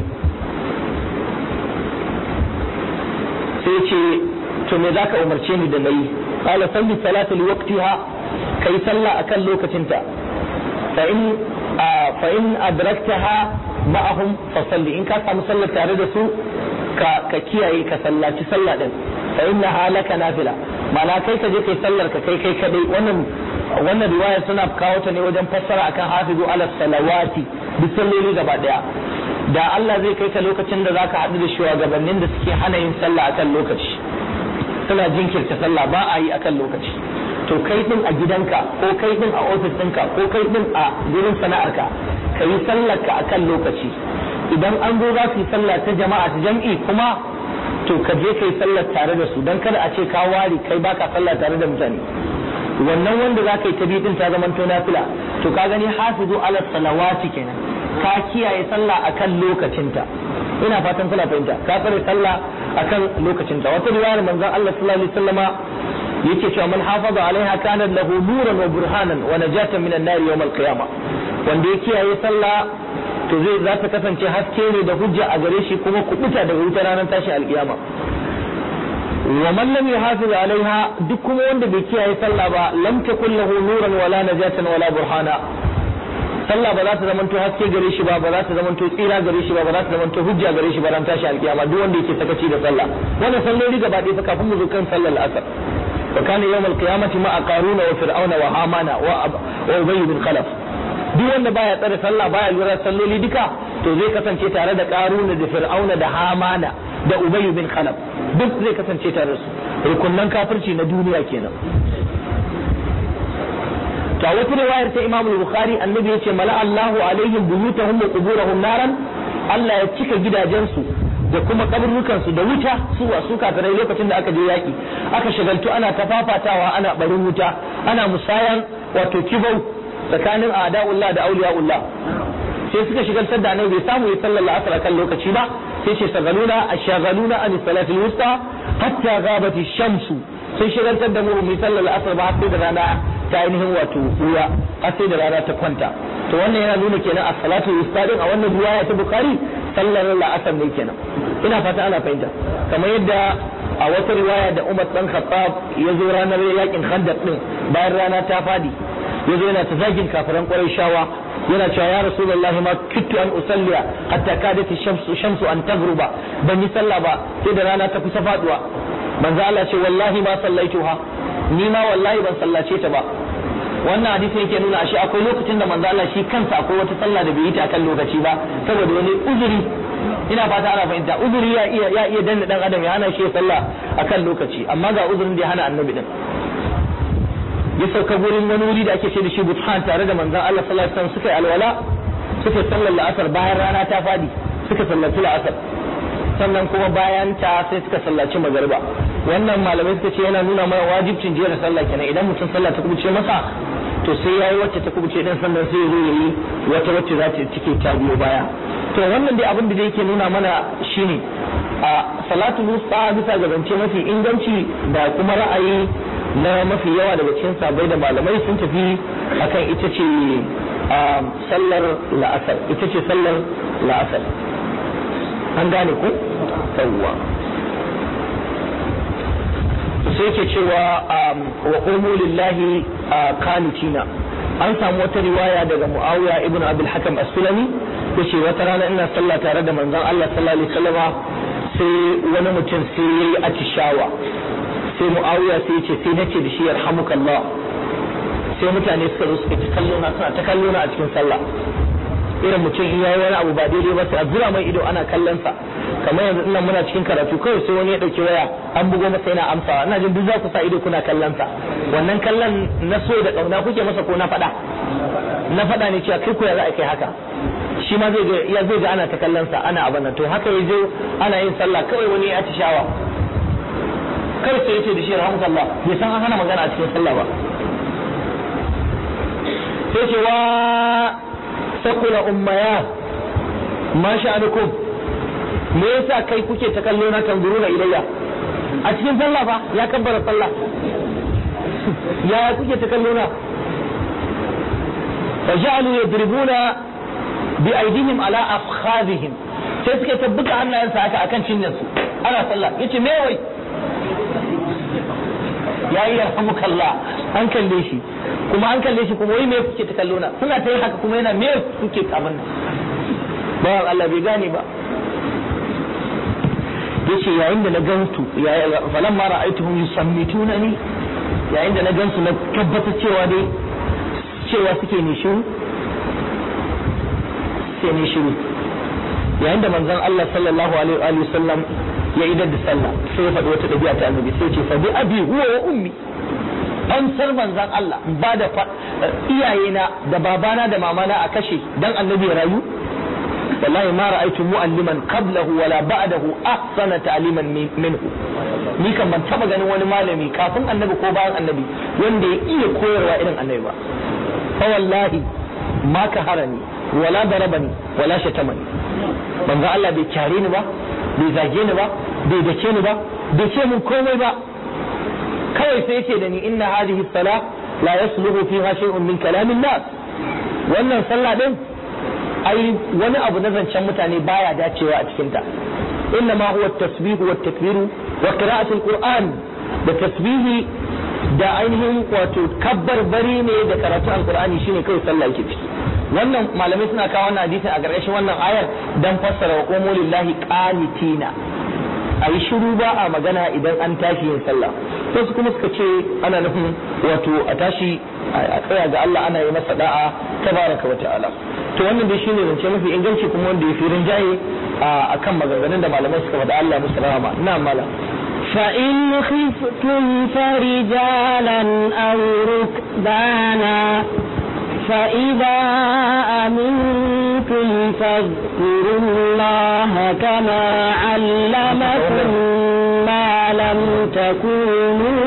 Sai ce to me za ka umarce ni da nayi? Qala salli salata li waqtiha, kai sallah a kan lokacinta. Fa in adraktaha ma'ahum fa salli, in ka samu sallah tare da su ka kiyaye ka sallaci sallah din. Fa innaha laka nafila, ma'ana kai ka je kai sallar ka kai kadai. Wannan riwaya suna kawo ta ne wajen fassara akan hafizu ala salawati bi salloli gaba daya. Da Allah zai kai ka lokacin da zaka haɗu da shugabannin da suke hana yin sallah akan lokaci, suna jinkirta sallah ba a yi akan lokaci. To kai din a gidanka ko kai din a ofis ɗinka ko kai din a gurin sana'arka ka yi sallar ka akan lokaci. Idan an zo za su yi sallah ta jama'a ta jam'i kuma to ka je kai sallar tare da su, dan kada a ce ka ware kai baka sallah tare da mutane. Wannan wanda za ka yi ta din ta zaman to nafila, to ka gani hafizu ala salawati kenan, ka kiyaye sallah akan lokacinta. Ina fatan kuna fahimta, ka tsare sallah akan lokacinta. Wata riwayar manzon Allah sallallahu alaihi wasallama yake cewa man hafaza alaiha kana lahu nuran wa burhanan wa najatan minan nar yawm al-qiyamah. Wanda ya kiyaye sallah to zai za ta kasance haske ne da hujja a gare shi kuma kubuta daga wutar ranar tashi alkiyama. Wa man lam yuhafiz alaiha, duk kuma wanda bai kiyaye sallah ba, lam takul lahu nuran wala najatan wala burhana. Sallah ba za ta zamanto haske gare shi ba, ba za ta zamanto tsira gare shi ba, ba za ta zamanto hujja gare shi ba ran tashi alkiyama. Duk wanda yake sakaci da sallah, wannan salloli gaba ɗaya kafin mu zo kan sallar asar. Wa kana yawmal qiyamati ma'a qaruna wa fir'auna wa hamana wa ubay bin khalaf. Duk wanda baya tsare sallah baya lura salloli duka, to zai kasance tare da qaruna da fir'auna da hamana da ubay bin khalaf. Duk zai kasance tare da su, rukunnan kafirci na duniya kenan. Ta wata riwayar ta Imam Bukhari annabi yace mala Allahu alaihim buyutahum wa quburahum naran, Allah ya cika gidajensu da kuma kaburrukan su da wuta, su kafirai lokacin da aka je yaki aka shagaltu ana tafafatawa, ana barin wuta, ana musayan wato kibau tsakanin a'da'ullah da auliya'ullah. Sai suka shigaltar da annabi bai samu ya sallar asar kan lokaci ba, sai ce shagaluna an salati al-wusta hatta ghabat ash-shamsu, sai shigaltar da mu mu sallar asar ba sai da rana ta ainihin wato ruwa, har sai da rana ta kwanta. To wannan yana nuna kenan as-salatu al-wusta din a wannan riwaya ta Bukhari sallar asar ne kenan. Ina fata ana fahimta, kamar yadda a wata riwaya da Umar dan Khattab ya zo ranar yakin Khandaq din bayan rana ta fadi, ya zo yana ta zagin kafiran Qurayshawa, yana cewa ya Rasulullahi ma kittu an usalliya hatta kadat shamsu an taghruba, ban yi sallah ba sai da rana ta kusa faduwa. Manzo Allah ce wallahi ma sallaituha, ni ma wallahi ban sallace ta ba. Wannan hadisi yake nuna ashe akwai lokacin da manzo Allah shi kansa akwai wata sallah da bai yi ta kan lokaci ba saboda wani uzuri. Ina fata ana fahimta, uzuri ya iya danna dan adam ya hana shi sallah akan lokaci, amma ga uzurin da ya hana annabi din. Ya sauka gurin wani wuri da ake ce da shi Buthan tare da manzon Allah sallallahu alaihi wasallam, suka yi alwala, suka sallar la'asar bayan rana ta fadi, suka sallaci la'asar, sannan kuma bayan ta sai suka sallaci magariba. Wannan malamai suka ce yana nuna mana wajibcin jera sallah kenan. Idan mutum sallah ta kubuce masa to sai yayi wacce ta kubuce din sannan sai zo yayi wata wacce za ta cike ta biyo baya. To wannan dai abin da yake nuna mana shine a salatul wusta bisa ga zance mafi inganci da kuma ra'ayi na mafi yawa daga cikin sabai da malamai sun tafi akan ita ce sallar la'asar, ita ce sallar la'asar. An gane ku? Yawwa. Sai ke cewa wa qumu lillahi qanitina. An samu wata riwaya daga Muawiya ibn Abdul Hakam As-Sulami yace wata rana ina sallah tare da manzon Allah sallallahu alaihi wasallama sai wani mutum sai yayi atishawa. Sai Muawiya sai yace sai nace da shi yarhamukallah. Sai mutane suka zo suka kallo na suna ta kallo na a cikin sallah. Irin mutum in yayi wani abu ba daidai ba sai a zura mai ido ana kallon sa. Kamar yanzu ina muna cikin karatu kawai sai wani ya dauki waya an bugo masa yana amsawa, ina jin duk za ku sa ido kuna kallon sa. Wannan kallon na so da kauna kuke masa ko na fada ne cewa kai ko ya za a kai haka. Shi ma zai ga ana ta kallon sa ana abin nan, to haka yaje ana yin sallah kawai wani ya atishawa kai sai yace da shi rahmatullah bai san an hana magana a cikin sallah ba. Sai ce wa sakula ummaya ma sha'anukum, me yasa kai kuke ta kallo na tanzuruna ilayya a cikin sallah fa ya kabbara sallah ya kuke ta kallo na. fa ja'alu yadribuna bi aydihim ala afkhadihim, sai suke tabbuka hannayensa haka akan cinyarsu ana sallah. Yace me wai yayi yarhamukallah, an kalle shi kuma wai me kuke ta kallo na, suna ta yi haka kuma yana me kuke abin nan. Bawan Allah bai gane ba. Yace yayin da na gansu falan ma ra'aituhum yusammitunani, yayin da na gansu na tabbata cewa suke ne shiru yayin da manzon Allah sallallahu alaihi wa sallam ya idar da sallah sai ya faɗi wata ɗabi'a ta annabi sai ce fa bi abi huwa wa ummi, an sar manzon Allah ba da iyayena da babana da mamana a kashe dan annabi ya rayu. wallahi ma ra'aytu mu'alliman qablahu wala ba'dahu ahsana ta'liman minhu, ni kan ban taba ganin wani malami kafin annabi ko bayan annabi wanda ya iya koyarwa irin annabi ba. fa wallahi ma kaharani wala darabani wala shatamani, manzo Allah bai kyare ni ba, bai zage ni ba, bai dace ni ba, bai ce mun komai ba, kawai sai yace da ni inna hadhihi salah la yasluhu fiha shay'un min kalamin nas, wannan sallah din ai wani abu na zancen mutane baya dacewa a cikin ta. inna ma huwa at-tasbih wa at-takbir wa qira'atul qur'an, da tasbihi da ainihin wato kabbar bari ne da karatu alqur'ani shine kai sallah yake ciki. wannan malamai suna kawo wannan hadisi a gargashin wannan ayar dan fassara wa qumu lillahi qanitina, ayi shiru ba a magana idan an tashi yin sallah. wasu kuma suka ce ana nufin wato a tashi a tsaya ga Allah ana yi masa da'a tabaraka wa ta'ala. to wannan dai shine zance mafi inganci kuma wanda ya fi rinjaye akan maganganun da malamai suka faɗa. Allah musu rahama. ina mala فإن خفتم فرجالا أو ركبانا فإذا أمنتم فاذكروا الله كما علمكم ما لم تكونوا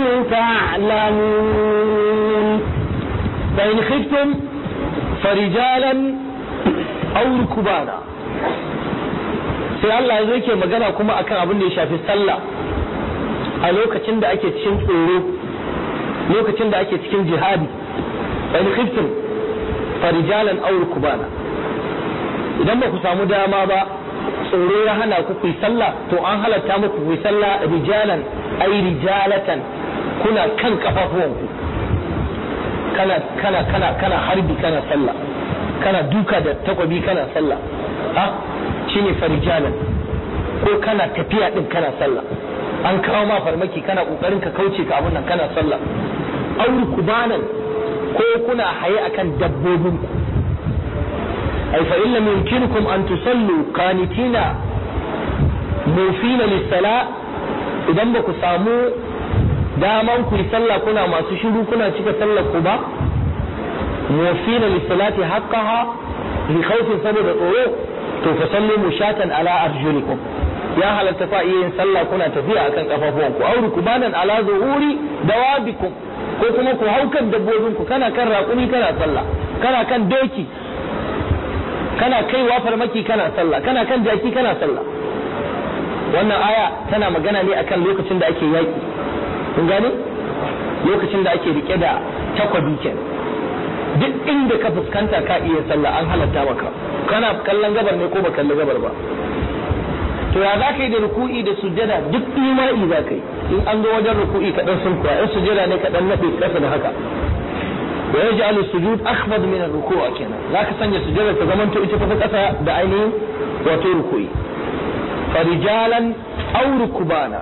تعلمون. فإن خفتم فرجالا أو ركبانا. sai Allah zai ke magana kuma akan abin da ya shafi sallah a lokacin da ake cikin tsoro, lokacin da ake cikin jihadi. fa in khiftum farijalan aw rukbana, idan ba ku samu dama ba, tsoro ya hana ku yi sallah, to an halatta muku ku yi sallah rijalan ay rijalatan, kuna kan kafafuwanku, kana harbi kana sallah, kana duka da takwabi kana sallah, shine farijalan, ko kana tafiya din kana sallah, an kawo ma farmaki kana kokarin ka kauce ka abun nan kana sallah. aw rukbanan, ko kuna haye akan dabbobinku. ay fa in lam yumkinukum an tusallu qanitina mufina lis-sala, idan ba ku samu daman ku yi sallah kuna masu shiru kuna cika sallar ku ba, mufina lis-salati haqqaha li khawfin saboda tsoro, to fa sallu mushatan ala arjulikum, ya halatta fa yin sallah kuna tafiya akan kafafuwanku. aw rukbanan ala zuhuri dawabikum, ko kuma ku hau kan dabbobin ku, kana kan raƙumi kana sallah, kana kan doki kana kaiwa farmaki kana sallah, kana kan jaki kana sallah. Wannan aya tana magana ne akan lokacin da ake yaƙi, kun gane, lokacin da ake rike da takwabi kenan. Duk inda ka fuskanta ka iya sallah, an halatta maka. Kana kallon gabar ne ko ba kalli gabar ba. To ya za ka yi da ruku'i da sujjada? Duk imani za ka yi. In an zo wajen ruku'i ka dan sunkuya, in sujjada ne ka dan naɗe kasa da haka. Wa yaj'alu sujud akhfad min ar-ruku' kenan. Za ka sanya sujjada ta zamanto ita ta kasa da ainihin wato ruku'i. Farijalan aw rukbana.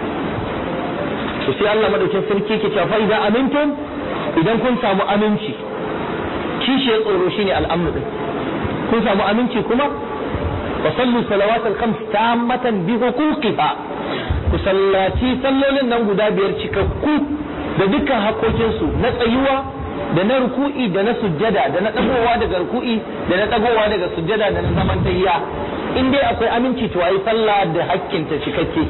To sai Allah madaukin sarki ke cewa fa idan amintum, idan kun samu aminci, kishi ya tsoro shine al'amru din. Kun samu aminci kuma wa sallu salawatul khams tammatan bi huquqiha, ku sallaci sallolin nan guda biyar cikakku da dukkan hakokin su na tsayuwa da na ruku'i da na sujjada da na dagowa daga ruku'i da na dagowa daga sujjada da na zaman tahiyya. In dai akwai aminci to ayi sallah da hakkin ta cikakke.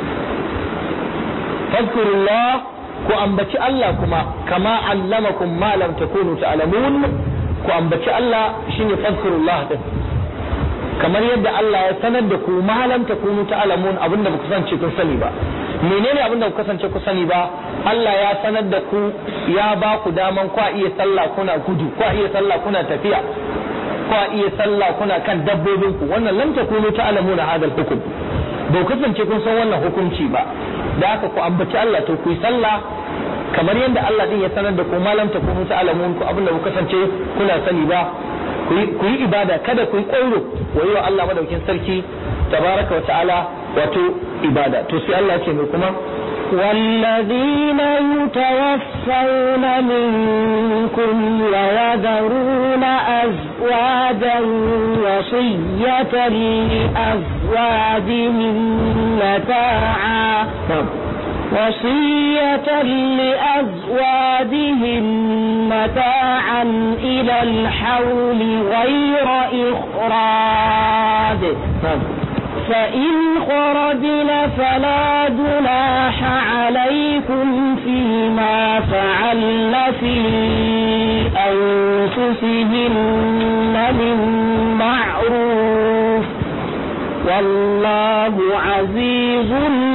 fadhkurullah, ku ambaci Allah kuma kama allamakum ma lam takunu ta'lamun. Ku ambaci Allah shine fadhkurullah din, kamar yadda Allah ya sanar da ku ma lam takunu ta'lamun, abinda ba ku kasance kun sani ba. Menene abinda ku kasance ku sani ba? Allah ya sanar da ku, ya ba ku daman ku iya sallah kuna gudu, ku iya sallah kuna tafiya, ku iya sallah kuna kan dabbobin ku. Wannan lam takunu ta'lamuna hadal hukum, ba ku kasance kun san wannan hukunci ba. Da haka ku ambaci Allah, to ku yi sallah kamar yadda Allah din ya sanar da ku malam ta kuma ta'alamun ku abinda ku kasance kuna sani ba. Ku yi ibada, kada ku yi ƙauro wa yi wa Allah madaukin sarki tabaraka wa ta'ala wato ibada. To sai Allah ce mai kuma والذين يتوفون منكم ويذرون أزواجا وصية لأزواجهم متاعا إلى الحول غير إخراج. فإن خرجن فلا جناح عليكم فيما فعلن في أنفسهن من معروف والله عزيز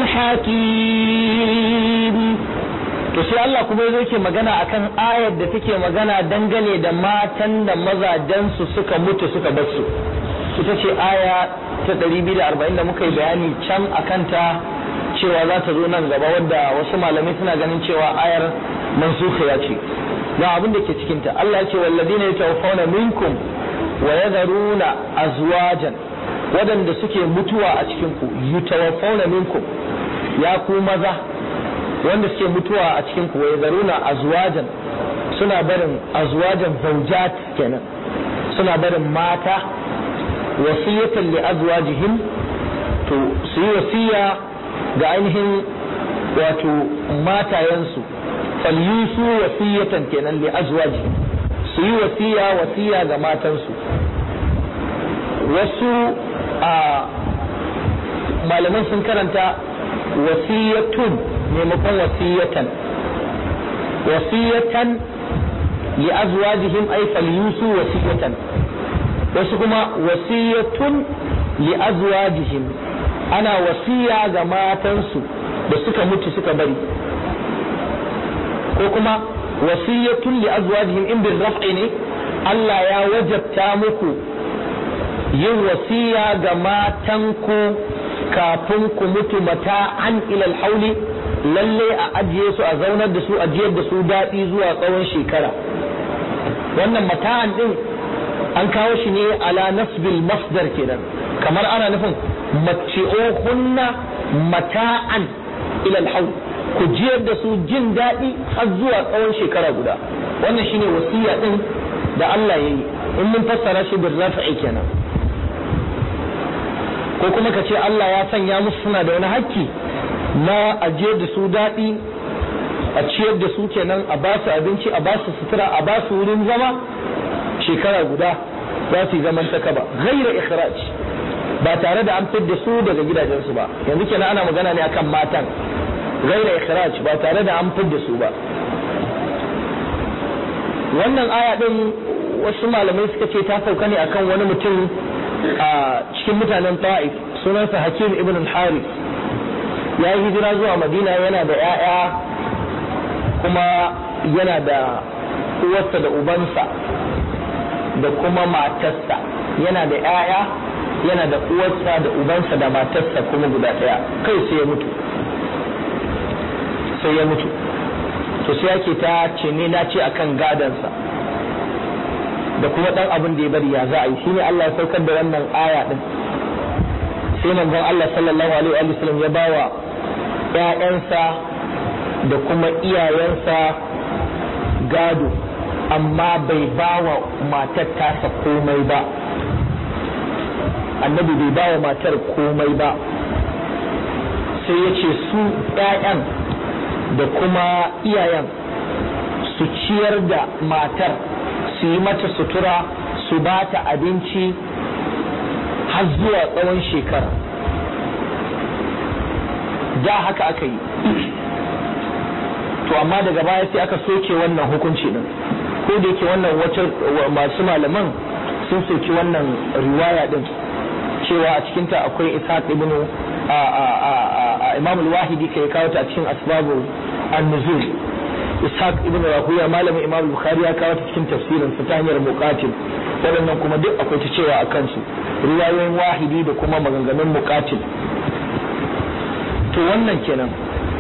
حكيم. to sai Allah kuma yake magana akan ayar da take magana dangane da matan da mazajensu suka mutu suka bar su. Ita ce aya ta 240 da muka yi bayani can akanta cewa za ta zo nan gaba, wadda wasu malamai suna ganin cewa ayar mansukhiya ce. Ga abin da ke cikin ta, Allah ya ce walladina yatawaffawna minkum wa yadharuna azwajan, wadanda suke mutuwa a cikin ku, yatawaffawna minkum, ya ku maza wanda suke mutuwa a cikin ku, wa yadharuna azwajan, suna barin azwajan zawjat kenan, suna barin mata wasiyatan li azwajihim, to su yi wasiya ga ainihin wato matayensu, falyusu wasiyatan kenan li azwajihim, su yi wasiya ga matansu. Wasu malaman sun karanta wasiyatun maimakon wasiyatan li azwajihim ay falyusu wasiyatan. Wasu kuma wasiyatun li azwajihim, ana wasiya ga matansu da suka mutu suka bari, ko kuma wasiyatun li azwajihim in bil raf'i ne, Allah ya wajabta muku yin wasiya ga matanku kafin ku mutu mata'an ila al-hauli, lalle a ajiye su, a zaunar da su, ajiyar da su daɗi zuwa tsawon shekara. Wannan mata'an din an kawo shi ne ala nasbil masdar kenan, kamar ana nufin matci'uhunna mata'an ila al-hawl, ku jiyar da su jin daɗi har zuwa tsawon shekara guda. Wannan shine wasiya din da Allah ya yi, in mun fassara shi bil raf'i kenan. Ko kuma ka ce Allah ya sanya musu suna da wani hakki na ajiyar da su daɗi, a ciyar da su kenan, a ba su abinci, a ba su sutura, a ba su wurin zama shekara guda, za su yi zaman takaba ghaira ikhraj, ba tare da an fidda su daga gidajensu ba. Yanzu kenan ana magana ne akan matan, ghaira ikhraj, ba tare da an fidda su ba. wannan aya din wasu malamai suka ce ta sauka ne akan wani mutum a cikin mutanen Ta'if sunansa Hakim ibn al-Harith ya yi hijira zuwa Madina yana da 'ya'ya kuma yana da uwarsa da ubansa da kuma matarsa yana da 'ya'ya yana da uwarsa da ubansa da matarsa kuma guda ɗaya kai sai ya mutu to sai yake ta ce ne na ce akan gadansa da kuma dan abin da ya bari ya za a yi shine Allah ya saukar da wannan aya din sai manzon Allah sallallahu alaihi wa sallam ya bawa ƴaƴansa da kuma iyayensa gado amma bai bawa matar tasa komai ba annabi bai bawa matar komai ba sai ya ce su ƴaƴan da kuma iyayen su ciyar da matar su yi mata sutura su ba ta abinci har zuwa tsawon shekara da haka aka yi to amma daga baya sai aka soke wannan hukunci din ko da yake wannan wata masu malaman sun soki wannan riwaya din cewa a cikinta akwai Ishaq ibn Imam al-Wahidi kai kawo ta a cikin asbabul an-nuzul Ishaq ibn Rahuya malamin Imam al-Bukhari ya kawo ta cikin tafsirin sa ta hanyar Muqatil waɗannan kuma duk akwai ta cewa a kansu riwayoyin Wahidi da kuma maganganun Muqatil to wannan kenan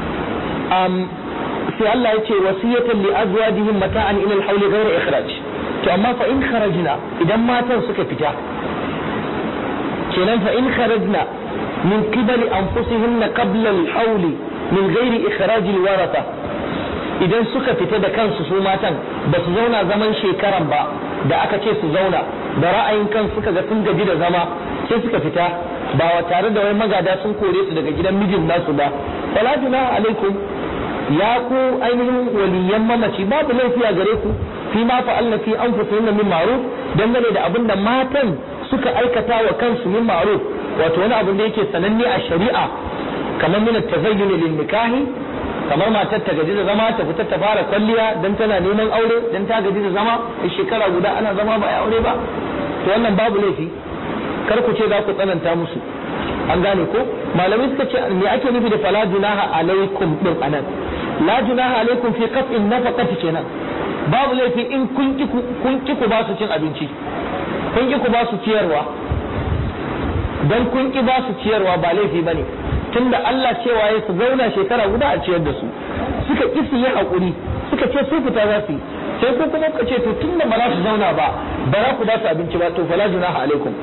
sai Allah ya ce wasiyatan li azwajihim mata'an ila al-hawl ghayra ikhraj to amma fa in kharajna idan matan suka fita kenan fa in kharajna min qibali anfusihinna qabla al-hawl min ghairi ikhraj al-waratha idan suka fita da kansu su matan ba su zauna zaman shekaran ba da aka ce su zauna da ra'ayin kan suka ga sun gaji da zama sai suka fita ba wa tare da wai magada sun kore su daga gidan mijin nasu ba wala junaha alaikum ya ku ainihin waliyan mamaci babu laifi a gare ku fi ma fa'alna fi anfusihinna min ma'ruf dangane da abin da matan suka aikata wa kansu min ma'ruf wato wani abin da yake sananne a shari'a kamar min at-tazayyun lin nikahi kamar matar ta gaji da zama ta fita ta fara kwalliya dan tana neman aure dan ta gaji da zama a shekara guda ana zama ba a aure ba to wannan babu laifi kar ku ce za ku tsananta musu an gane ko malamai suka ce me ake nufi da fala junaha alaikum din anan la junaha alaikum fi qat'in nafaqati kenan babu laifi in kun ki ku ba su cin abinci kun ki ku ba su ciyarwa dan kun ki ba su ciyarwa ba laifi bane tunda Allah cewa ya su zauna shekara guda a ciyar da su suka ki su yi hakuri suka ce su fita za su yi sai ko kuma kuka ce to tunda ba za su zauna ba ba za ku ba su abinci ba to fala junaha alaikum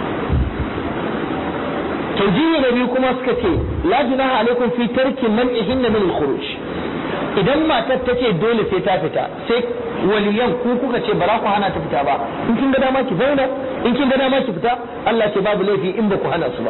tawjihi da biyu kuma suka ce la junaha alaikum fi tarki man'ihinna min al-khuruj idan matar ta ce dole sai ta fita sai waliyan ku kuka ce ba za ku hana ta fita ba in kin ga dama ki zauna in kin ga dama ki fita Allah ce babu laifi in ba ku hana su ba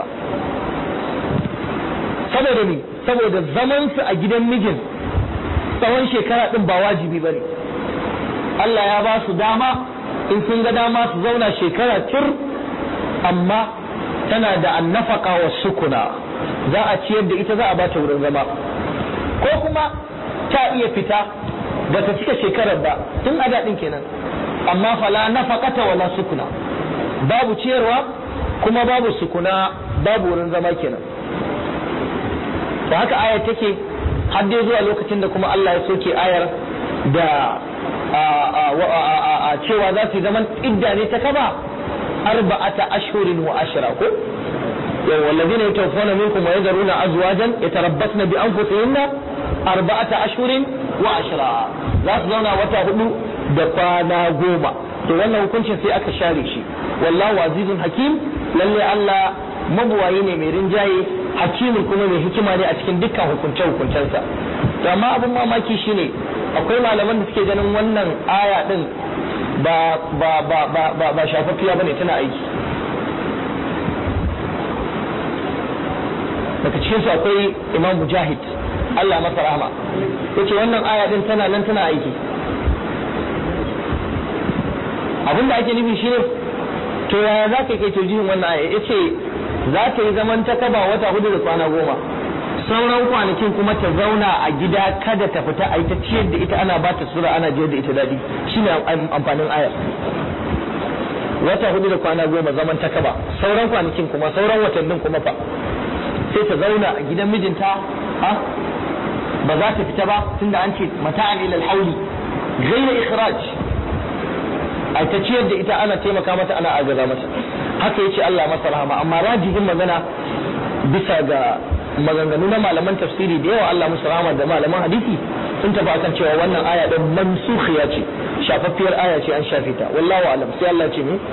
saboda ni saboda zaman su a gidan mijin tsawon shekara din ba wajibi bane Allah ya ba su dama in sun ga dama su zauna shekara tir amma tana da annafaka wa sukuna za a ciyar da ita za a bata wurin zama ko kuma ta iya fita ba ta cika shekarar ba tun a daɗin kenan amma fala nafaqata wala sukuna babu ciyarwa kuma babu sukuna babu wurin zama kenan da haka ayar take har dai zuwa lokacin da kuma Allah ya soke ayar da cewa za su zaman idda ne ta kaba arba'ata ashhurin wa ashra ko والذين يتوفون منكم ويذرون أزواجا يتربصن بأنفسهن أربعة أشهر وعشرة za su zauna wata hudu da kwana goma to wannan hukuncin sai aka share shi wallahu azizun hakim lalle Allah mabuwayi ne mai rinjaye hakimin kuma mai hikima ne a cikin dukkan hukunce-hukuncensa to amma abin mamaki shine akwai malaman da suke ganin wannan aya din ba shafaffiya bane tana aiki daga cikin su akwai Imam Mujahid Allah masa rahama yace wannan aya din tana nan tana aiki abinda ake nufi shine to yaya za ka kai tojihin wannan aya yace za ta yi zaman ta kaba wata hudu da kwana goma sauran kwanakin kuma ta zauna a gida kada ta fita a yi ta ciyar da ita ana ba ta sura ana jiyar da ita daɗi shine amfanin ayar. Wata 4 da kwana 10 zaman ta kaba, sauran kwanakin kuma sauran watannin kuma fa sai ta zauna a gidan mijinta ba za ta fita ba tunda an ce mata'an ila al-hawli ghayra ikhraj ai ta ciyar da ita ana taimaka mata ana agaza mata. Haka yace Allah masa rahama, amma rajihin magana bisa ga maganganu na malaman tafsiri da yawa Allah musu rahama da malaman hadisi sun tafi akan cewa wannan aya din mansukhiya ce, shafaffiyar aya ce, an shafe ta. Wallahu a'lam. Sai Allah ce ne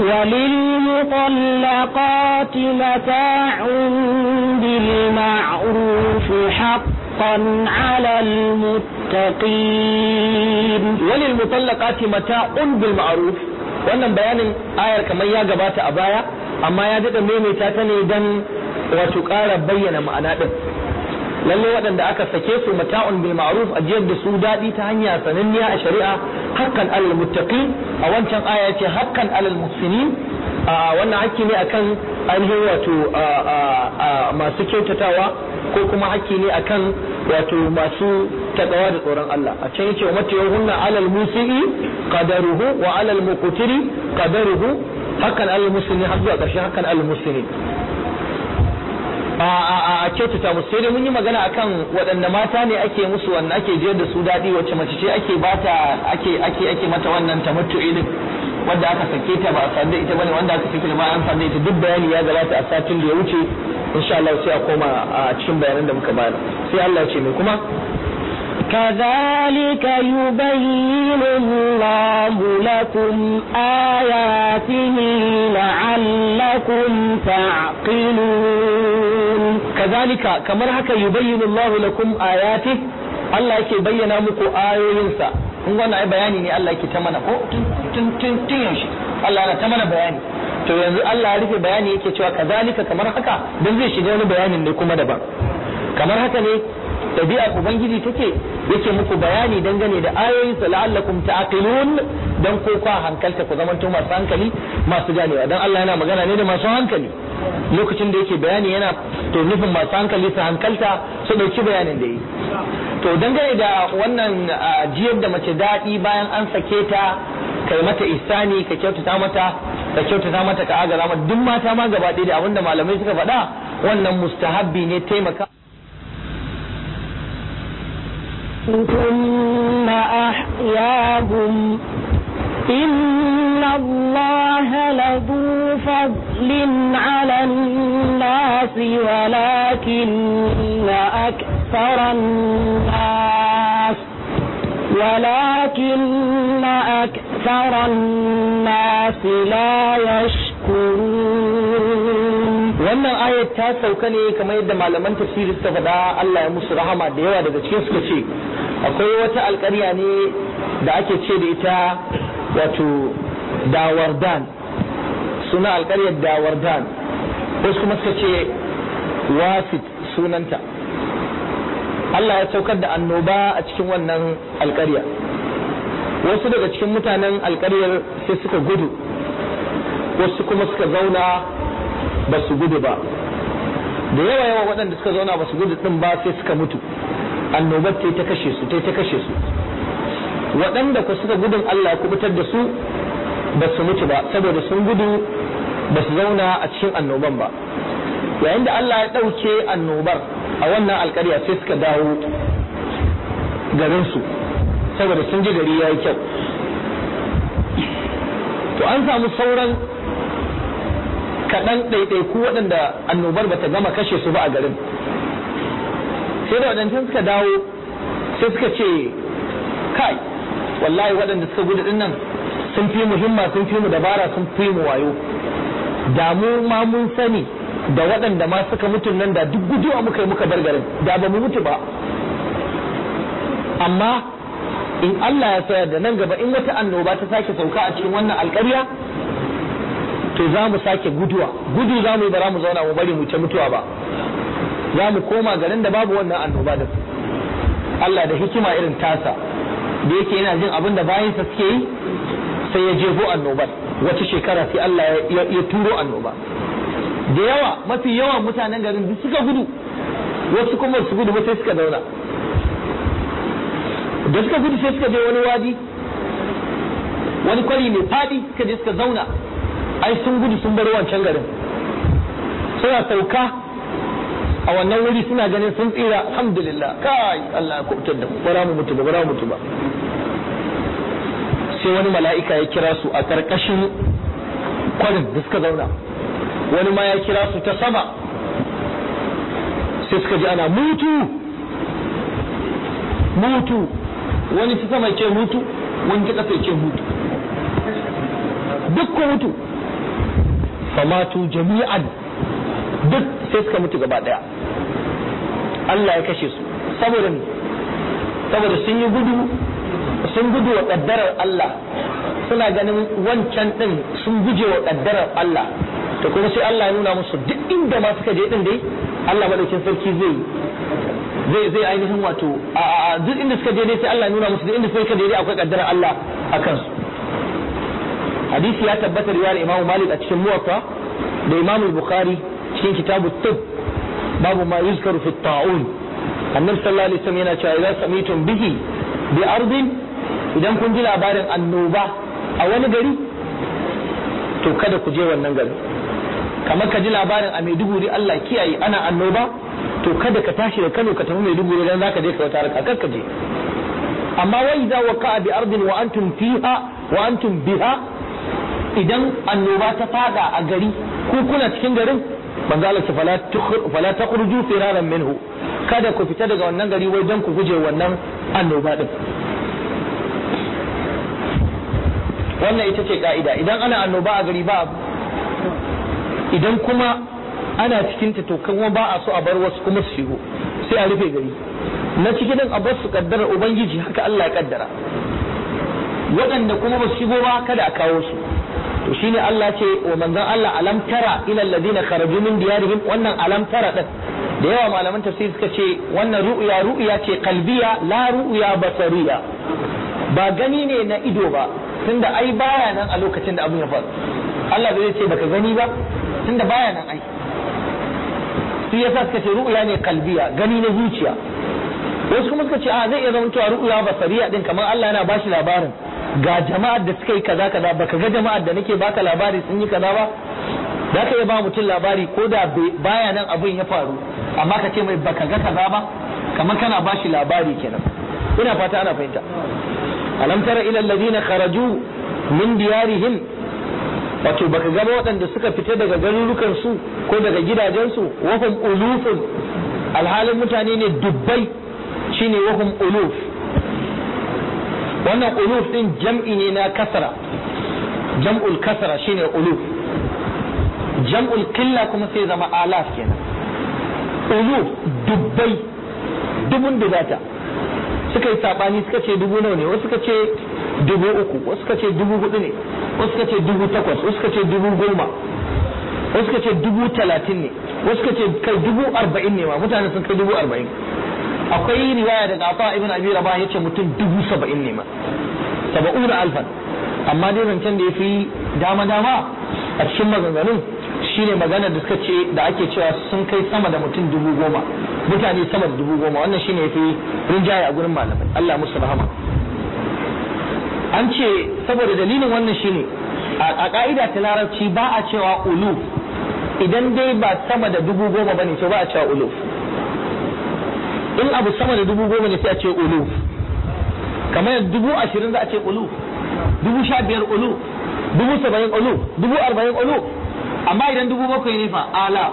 وللمطلقات متاع بالمعروف حقا على المتقين. وللمطلقات متاع بالمعروف. wannan bayanin ayar kamar ya gabata a baya amma ya daɗa maimaita ta ne don wato ƙara bayyana ma'ana ɗin. lalle waɗanda aka sake su mata'un bil ma'ruf, ajiyar da su daɗi ta hanya sananniya a shari'a, haqqan alal muttaqin. A wancan aya ce haqqan alal muhsinin. Wannan hakki ne akan ainihin wato masu kyautatawa ko kuma hakki ne akan wato masu takawa da tsoron Allah. A can yace wa matayuhunna alal musii qadaruhu wa alal muqtiri qadaruhu haqqan alal muslimin har zuwa ƙarshen haqqan alal muslimin. A kyautata musu. Sai dai mun yi magana akan waɗanda mata ne ake musu wannan ake jiyar da su daɗi, wacce mace ce ake bata ake mata wannan tamattu'i din, wanda aka sake ta ba a sanda ita bane, wanda aka sake ta ba an sanda ita. Duk bayani ya gabata a satin da ya wuce, insha Allah sai a koma a cikin bayanan da muka bayar. Sai Allah ya ce mai kuma كذلك يبين الله لكم آياته لعلكم تعقلون. كذلك كما هكا يبين الله لكم آياته، الله yake bayyana muku ayoyinsa. in wannan ai bayani ne Allah yake ta mana ko tun yaushe Allah yana ta mana bayani. To yanzu Allah ya rufe bayani yake cewa kazalika kamar haka, dan zai shiga wani bayanin ne kuma daban. Kamar haka ne ɗabi'ar Ubangiji take yake muku bayani dangane da ayoyinsa la'allakum ta'qilun, dan ko kwa hankalta ku zamanto masu hankali masu ganewa. Dan Allah yana magana ne da masu hankali lokacin da yake bayani, yana to nufin masu hankali su hankalta su dauki bayanin da yi. To dangane da wannan jiyar da mace daɗi bayan an sake ta, kai mata ihsani, ka kyautata mata ka agara mata. Duk mata ma gaba ɗaya da abinda malamai suka faɗa wannan mustahabbi ne taimaka. ثم أحياهم إن الله لذو فضل على الناس ولكن أكثر الناس لا يشكرون. wannan ayat ta sauka ne kamar yadda malaman tafsiri suka faɗa, Allah ya musu rahama, da yawa daga cikin suka ce akwai wata alƙarya ne da ake ce da ita wato Dawardan, suna alƙaryar Dawardan, wasu kuma suka ce Wasit sunanta. Allah ya saukar da annoba a cikin wannan alƙarya. Wasu daga cikin mutanen alƙaryar sai suka gudu, wasu kuma suka zauna ba su gudu ba. Da yawa waɗanda suka zauna ba su gudu ɗin ba sai suka mutu. Annobar ta kashe su. Waɗanda ku suka gudun Allah ya kubutar da su ba su mutu ba, saboda sun gudu ba su zauna a cikin annoban ba. Yayin da Allah ya ɗauke annobar a wannan alƙarya sai suka dawo garinsu saboda sun ji gari ya yi kyau. To an samu sauran kaɗan ɗaiɗaiku waɗanda annobar bata gama kashe su ba a garin. Sai da waɗancan suka dawo sai suka ce kai wallahi waɗanda suka gudu ɗin nan sun fi mu himma, sun fi mu dabara, sun fi mu wayo. Da mu ma mun sani da waɗanda ma suka mutu nan da duk guduwa muka yi muka bar garin, da ba mu mutu ba. Amma in Allah ya tsaya da nan gaba in wata annoba ta sake sauka a cikin wannan alƙarya, to za mu sake gudu za mu yi, ba za mu zauna mu bari mu ta mutuwa ba, za mu koma garin da babu wannan annoba da su. Allah da hikima irin tasa da yake yana jin abin da bayansa suke yi, sai ya jefo annobar. Wata shekara sai Allah ya turo annoba. Da yawa mafi yawan mutanen garin duk suka gudu wasu kuma su gudu ba sai suka zauna. Da suka gudu sai suka je wani wadi, wani kwari mai fadi, suka je suka zauna. Ai sun gudu sun bar wancan garin, suna sauka a wannan wuri suna ganin sun tsira, alhamdulillah, kai Allah ya kubutar da mu, bara mu mutu ba, bara mu mutu ba. Sai wani mala'ika ya kira su a ƙarƙashin kwarin da suka zauna, wani ma ya kira su ta sama, sai suka ji ana mutu mutu, wani ta sama ce mutu, wani ta ƙasa ce mutu, duk ko mutu, famatu jami'an, duk sai suka mutu gaba daya. Allah ya kashe su saboda sun yi gudu, sun gudu wa kaddarar Allah, suna ganin wancan din sun guje wa kaddarar Allah, to kuma sai Allah ya nuna musu duk inda ma suka je din dai Allah madaukin sarki zai ainihin wato a duk inda suka je dai sai Allah ya nuna musu duk inda suka je dai akwai kaddarar Allah a kansu. Hadisi ya tabbata riwayar Imam Malik a cikin Muwatta da Imam Bukhari cikin kitabu Tibb, babu ma yuzkaru fi ta'un. Annabi sallallahu alaihi wasallam yana cewa idan samitum bihi bi ardin, idan kun ji labarin annoba a wani gari to kada ku je wannan gari. Kamar ka ji labarin a Maiduguri Allah kiyaye ana annoba, to kada ka tashi da Kano ka tafi Maiduguri dan zaka je ka wata harka, kar ka je. Amma wa idza waqa'a bi ardin wa antum fiha wa antum biha, idan annoba ta fada a gari ku kuna cikin garin, manzo Allah fala takhruju firaran minhu, kada ku fita daga wannan gari wai dan ku guje wannan annoba din. Wannan ita ce ka'ida, idan ana annoba a gari ba, idan kuma ana cikin ta to kuma ba a so a bar wasu kuma su shigo, sai a rufe gari na cikin a bar su kaddara ubangiji, haka Allah ya kaddara. Waɗanda kuma ba su shigo ba kada a kawo su. To shine Allah ce wa manzon Allah alam tara ila alladhina kharaju min diyarihim, wannan alam tara din da yawa malaman tafsir suka ce wannan ru'ya ce qalbiya, la ru'ya basariya, ba gani ne na ido ba, tunda ai baya nan a lokacin da abin ya faru. Allah bai ce baka gani ba tunda baya nan ai. Shi yasa suka ce ru'ya ne qalbiya, gani na zuciya. Wasu kuma suka ce a zai iya zama cewa ru'ya basariya din kamar Allah yana bashi labarin ga jama'ar da suka yi kaza kaza, baka ga jama'ar da nake baka labari sun yi kaza ba. Za ka iya ba mutum labari ko da baya nan abin ya faru, amma ka ce mai baka ga kaza ba, kamar kana bashi labari kenan. Ina fata ana fahimta. Alam tara ila alladhina kharaju min diyarihim, wato baka ga waɗanda suka fita daga garurukan su ko daga gidajen su, wahum ulufun, alhalin mutane ne dubbai, shine wahum uluf. Wannan uluf din jam'i ne na kasara, jam'ul kasara shine uluf, jam'ul qilla kuma sai zama alaf kenan. Uluf dubbai, dubun dubata. Suka yi sabani suka ce dubu nawa ne, wasu suka ce 3,000, wasu suka ce 4,000 ne, wasu suka ce 8,000, wasu suka ce 10,000, wasu suka ce 30,000 ne, wasu suka ce kai 40,000 ne ma, mutane sun kai 40,000. Akwai riwaya daga Afa ibn Abi Rabah yace mutum 70,000 ne ma, 70,000. Amma dai zancen da yafi dama a cikin maganganun shine magana da suka ce da ake cewa sun kai sama da mutum 10,000, mutane sama da 10,000. Wannan shine yafi rinjaye a gurin malamai, Allah musu rahama. An ce saboda dalilin wannan shine a ka'ida ta larabci ba a cewa uluf idan dai ba sama da 10,000 bane, to ba a cewa uluf. In abu sama da 10,000 ne sai a ce uluf, kamar 20,000 za a ce uluf, 15,000 uluf, 70,000 uluf, 40,000 uluf. Amma idan 7,000 ne fa alaf,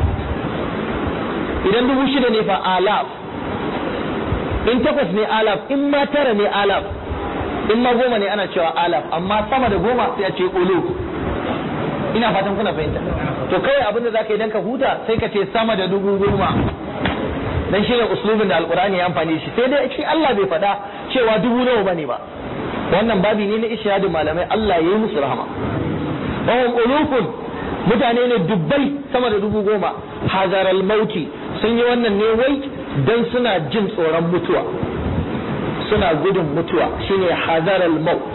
idan 6,000 ne fa alaf, in 8 ne alaf, in ma 9 ne alaf, in ma 10 ne ana cewa alaf, amma sama da 10 sai a ce uluf. Ina fatan kuna fahimta. To kai abin da zaka yi dan ka huta sai ka ce sama da 10,000, dan shi ne uslubin da alqur'ani ya amfani shi. Sai dai shi Allah bai faɗa cewa 10,000 bane ba. Wannan babi ne na ishihadin malamai, Allah ya yi musu rahama. Wahum ulufun, mutane ne dubbai sama da 10,000, hazaral mauti, sun yi wannan ne wai dan suna jin tsoron mutuwa, suna gudun mutuwa, shine hazaral maut,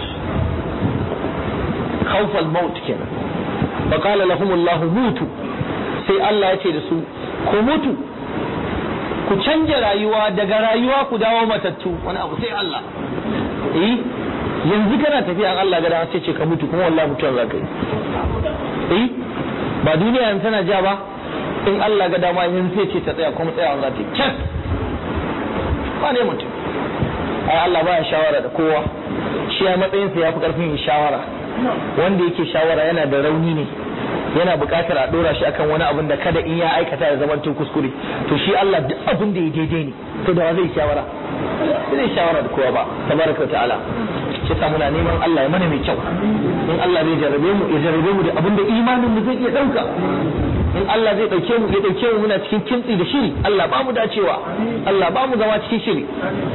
khawfal maut kenan. fa qala lahum Allah mutu, sai Allah ya ce da su ku mutu. ku canja rayuwa daga rayuwa ku dawo matattu, wani abu sai Allah. Yanzu kana tafiya an Allah gada sai ce ka mutu, kuma wallahi mutuwa za ka yi. Ba duniya yanzu tana ja ba, in Allah ga dama yanzu sai ce ta tsaya kuma tsayawa za ta yi can. Ba ne mutum. Ai Allah baya shawara da kowa, shi a matsayinsa ya fi karfin yin shawara. Wanda yake shawara yana da rauni ne, yana buƙatar a ɗora shi akan wani abin da kada in ya aikata ya zama kuskure. To shi Allah duk abin da ya daidai ne, to da wa zai shawara? Zai shawara da kowa ba, tabaraka ta'ala. Shi sa muna neman Allah ya mana mai kyau. In Allah zai jarrabe mu, ya jarrabe mu da abin da imanin mu zai iya ɗauka. In Allah zai ɗauke mu, ya ɗauke mu muna cikin kintsi da shiri. Allah ba mu dacewa, Allah ba mu zama cikin shiri.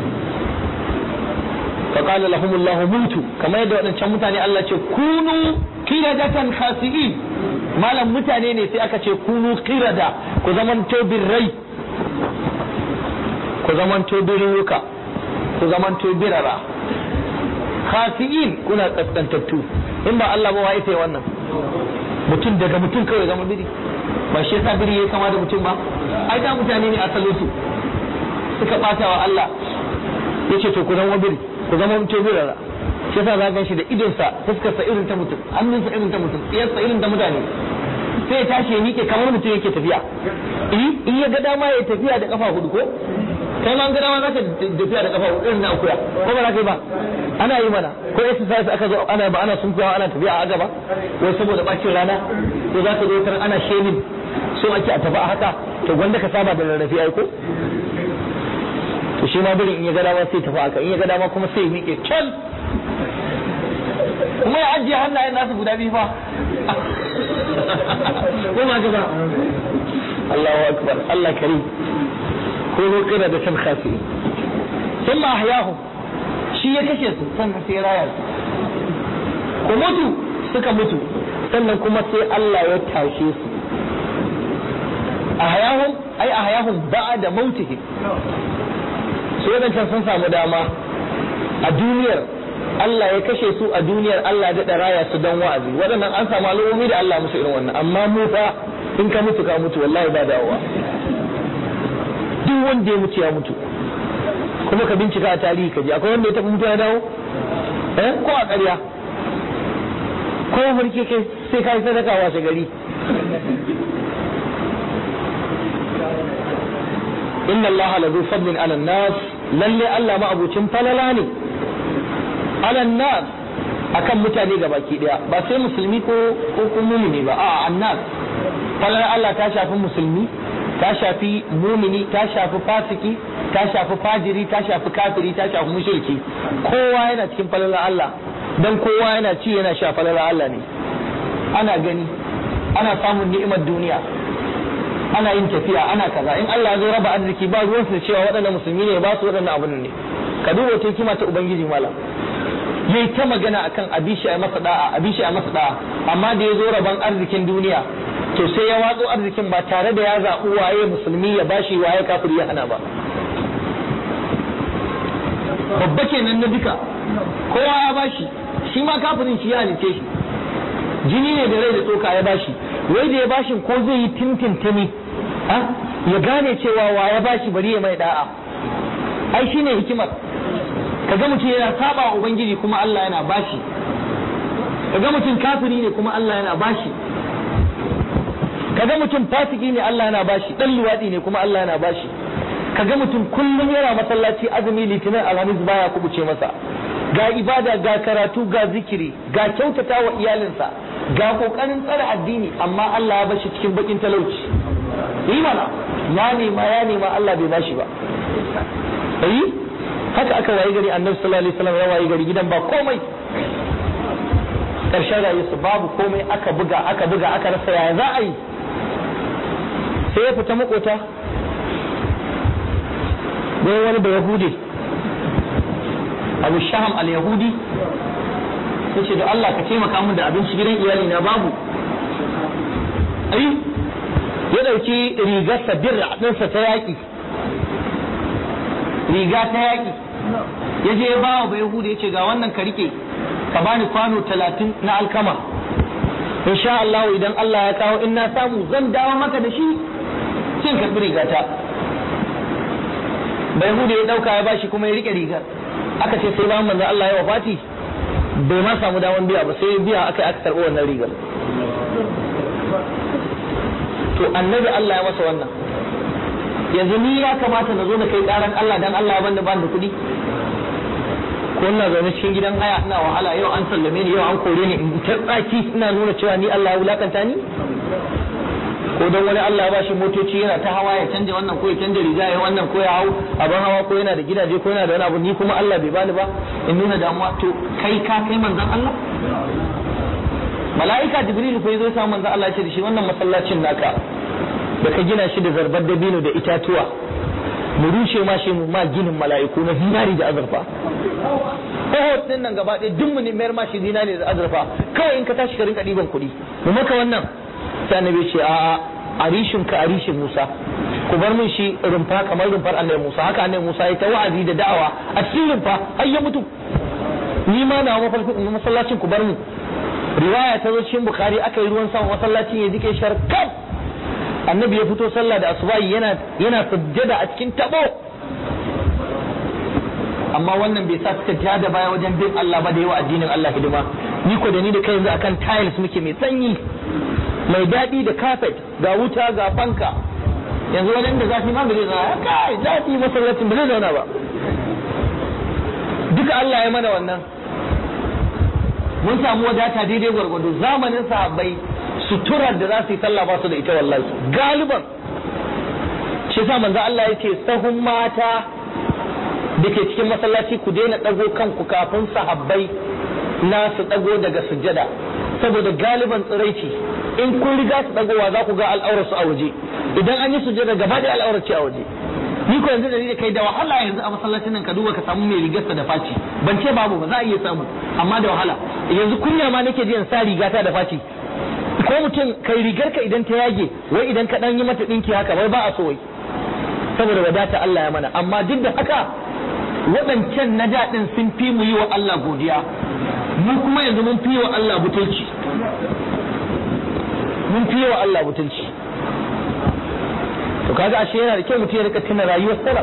فقال لهم الله موتوا كما yadda wadancan mutane Allah ce kunu qiradatan khasi'in, malam mutane ne sai aka ce kunu qirada, ku zamanto birrai, ku zamanto birruka, ku zamanto birara khasi'in, kuna kaskantattu. In ba Allah ba wai sai wannan mutum daga mutum kawai zama biri, ba shi yasa biri yayi kama da mutum ba? Ai da mutane ne asalin su suka bata wa Allah, yace to ku zama biri, ku zama mutum birara. Shi yasa za ka shi da idonsa, fuskarsa irin ta mutum, hannunsa irin ta mutum, tsiyarsa irin ta mutane. Sai ya tashi ya miƙe kamar mutum yake tafiya. In ya ga dama ya tafiya da kafa hudu ko? Kai ma ga dama za ka tafiya da kafa hudu irin na akuya, ko ba za ka yi ba? Ana yi mana, ko exercise aka zo ana ba, ana sunkuyawa ana tafiya a gaba, wai saboda bacin rana, ko za ka zo tar ana shemin, so ake a tafi a haka, to gwanda ka saba da rarrafe ai ko? To shi ma birin in ya ga dama sai tafi haka, in ya ga dama kuma sai ya miƙe can, kuma ya ajiye hannayen nasu guda biyu fa. Ko ma gaba Allahu akbar, Allah karim. Ko kira da san khasi sun ma ahyahu, shi ya kashe su sannan sai raya su. Ko mutu suka mutu sannan kuma sai Allah ya tashe su. Ahyahum ai ahyahum ba'da mautihim. Su wadancan sun samu dama a duniyar, Allah ya kashe su a duniyar, Allah da raya su don wa'azi. Waɗannan an samu al'ummi da Allah musu irin wannan, amma mu fa in ka mutu ka mutu, wallahi ba dawowa. Duk wanda ya mutu ya mutu. Kuma ka bincika a tarihi ka ji akwai wanda ya taɓa mutu ya dawo? Ko a ƙarya? Ko mulki kai sai ka yi sadaka washe gari. Inna Allah la zu fadlin ala nas, lalle Allah ma abucin falala ne ala nas akan mutane gabaki daya, ba sai musulmi ko mumini ba, a annas. Falala Allah ta shafi musulmi, ta shafi mumini, ta shafi fasiki, ta shafi fajiri, ta shafi kafiri, ta shafi mushriki. Kowa yana cikin falala Allah, dan kowa yana ci yana sha falala Allah ne. Ana gani, ana samun ni'imar duniya, ana yin tafiya, ana kaza. In Allah ya zo raba arziki ba ruwan su cewa waɗannan musulmi ne ba su waɗannan abun ne. Ka duba ta hikima ta ubangiji malam, yayi ta magana akan abishi a masa da'a, abishi a masa da'a, amma da ya zo raban arzikin duniya to sai ya watso arzikin ba tare da ya zaɓi waye musulmi ya bashi waye kafiri ya hana ba. Babba kenan na duka, kowa ya bashi, shi ma kafirin shi ya halice shi, jini ne da rai da tsoka ya bashi. Wai da ya bashi ko zai yi tintintini ya gane cewa wa ya bashi bari ya mai da'a. Ai shine hikimar. Kaga mutum yana saba wa ubangiji kuma Allah yana bashi, kaga mutum kafiri ne kuma Allah yana bashi, kaga mutum fasiki ne Allah yana bashi, dan luwadi ne kuma Allah yana bashi, kaga mutum kullum yana masallaci azumi litinin alhamis baya kubuce masa, ga ibada ga karatu ga zikiri ga kyautata wa iyalinsa ga kokarin tsare addini, amma Allah ya bashi cikin bakin talauci. Imana ya nema Allah bai bashi ba. Haka aka wayi gari Annabi sallallahu alaihi wasallam ya wayi gari gidan ba komai, karshen rayuwarsa babu komai, aka buga aka rasa yaya za a yi. Sai ya fita makota don wani da Yahudi, Abu Shaham al-Yahudi, sai ce da Allah ka taimaka min da abinci gidan iyali na babu. Ya dauki rigarsa birra ɗinsa ta yaƙi, riga ta yaƙi, ya je ya ba wa Yahudi ya ce ga wannan ka rike, ka bani kwano 30 na alkama, insha Allah idan Allah ya kawo in na samu zan dawo maka da shi, cin karɓi rigata. bai hude ya dauka ya bashi kuma ya rike rigar. Aka ce sai bayan manzon Allah ya wafati bai ma samu daman biya ba, sai biya aka karɓo wannan rigar. To annabi Allah ya masa wannan. Yanzu ni ya kamata na zo na kai karan Allah dan Allah ya bani ban da kuɗi, ko ina zaune cikin gidan haya ina wahala, yau an sallame ni, yau an kore ni, in ta tsaki ina nuna cewa ni Allah ya wulakanta ni? Ko don wani Allah ya bashi motoci yana ta hawa ya canja wannan ko ya canja riga ya wannan ko ya hau abin hawa ko yana da gidaje ko yana da wani abu, ni kuma Allah bai bani ba in nuna damuwa? To kai ka kai manzon Allah? Mala'ika Jibril ko yazo ya samu manzon Allah ya ce da shi wannan masallacin naka da ka gina shi da zarbar dabino da itatuwa, mu rushe ma shi mu ma ginin mala'iku na zinari da azurfa. Kohot din nan gaba ɗaya duk mu ne mayar ma shi zinari da azurfa, kawai in ka tashi ka rinka ɗiban kuɗi mu maka wannan. Sai annabi ce a arishin ka arishin Musa, ku bar min shi rumfa kamar rumfar annabi Musa. Haka annabi Musa ya ta wa'azi da da'awa a cikin rumfa har ya mutu. Ni ma na masallacin ku bar mu. Riwaya ta zo cikin Bukhari, aka yi ruwan sama masallacin ya jike sharkaf. Annabi ya fito sallah da asubahi yana sujjada a cikin tabo, amma wannan bai sa suka ja da baya wajen bin Allah ba da yawa addinin Allah hidima. Ni ko da ni da kai yanzu akan tiles muke mai sanyi mai daɗi da carpet, ga wuta ga fanka. Yanzu wani da zafi ma bai zauna, kai zafi masallacin bai zauna ba. Duka Allah ya mana wannan. Mun samu wadata daidai gwargwado. Zamanin sahabbai suturar da za su yi sallah ba su da ita wallahi galiban. Shi yasa manzo Allah yake sahun mata da ke cikin masallaci ku daina dago kanku kafin sahabbai na su dago daga sujjada, saboda galiban tsiraici in kun riga su dagowa za ku ga al'aurar su a waje. Idan an yi sujjada gaba da al'aurar ce a waje. Ni ko yanzu da ni da kai da wahala yanzu a masallacin nan ka duba ka samu mai rigarsa da faci. Ban ce babu ba, za a iya samu, amma da wahala. Yanzu kunya ma nake ji in sa rigata da faci. Ko mutum kai rigar ka idan ta yage, wai idan ka dan yi mata dinki haka wai ba a so wai, saboda wadata Allah ya mana. Amma duk da haka waɗancan na daɗin sun fi mu yi wa Allah godiya, mu kuma yanzu mun fi wa Allah butulci. Mun fi wa Allah butulci. To kaga ashe yana da kyau mutum ya rika tuna rayuwar salaf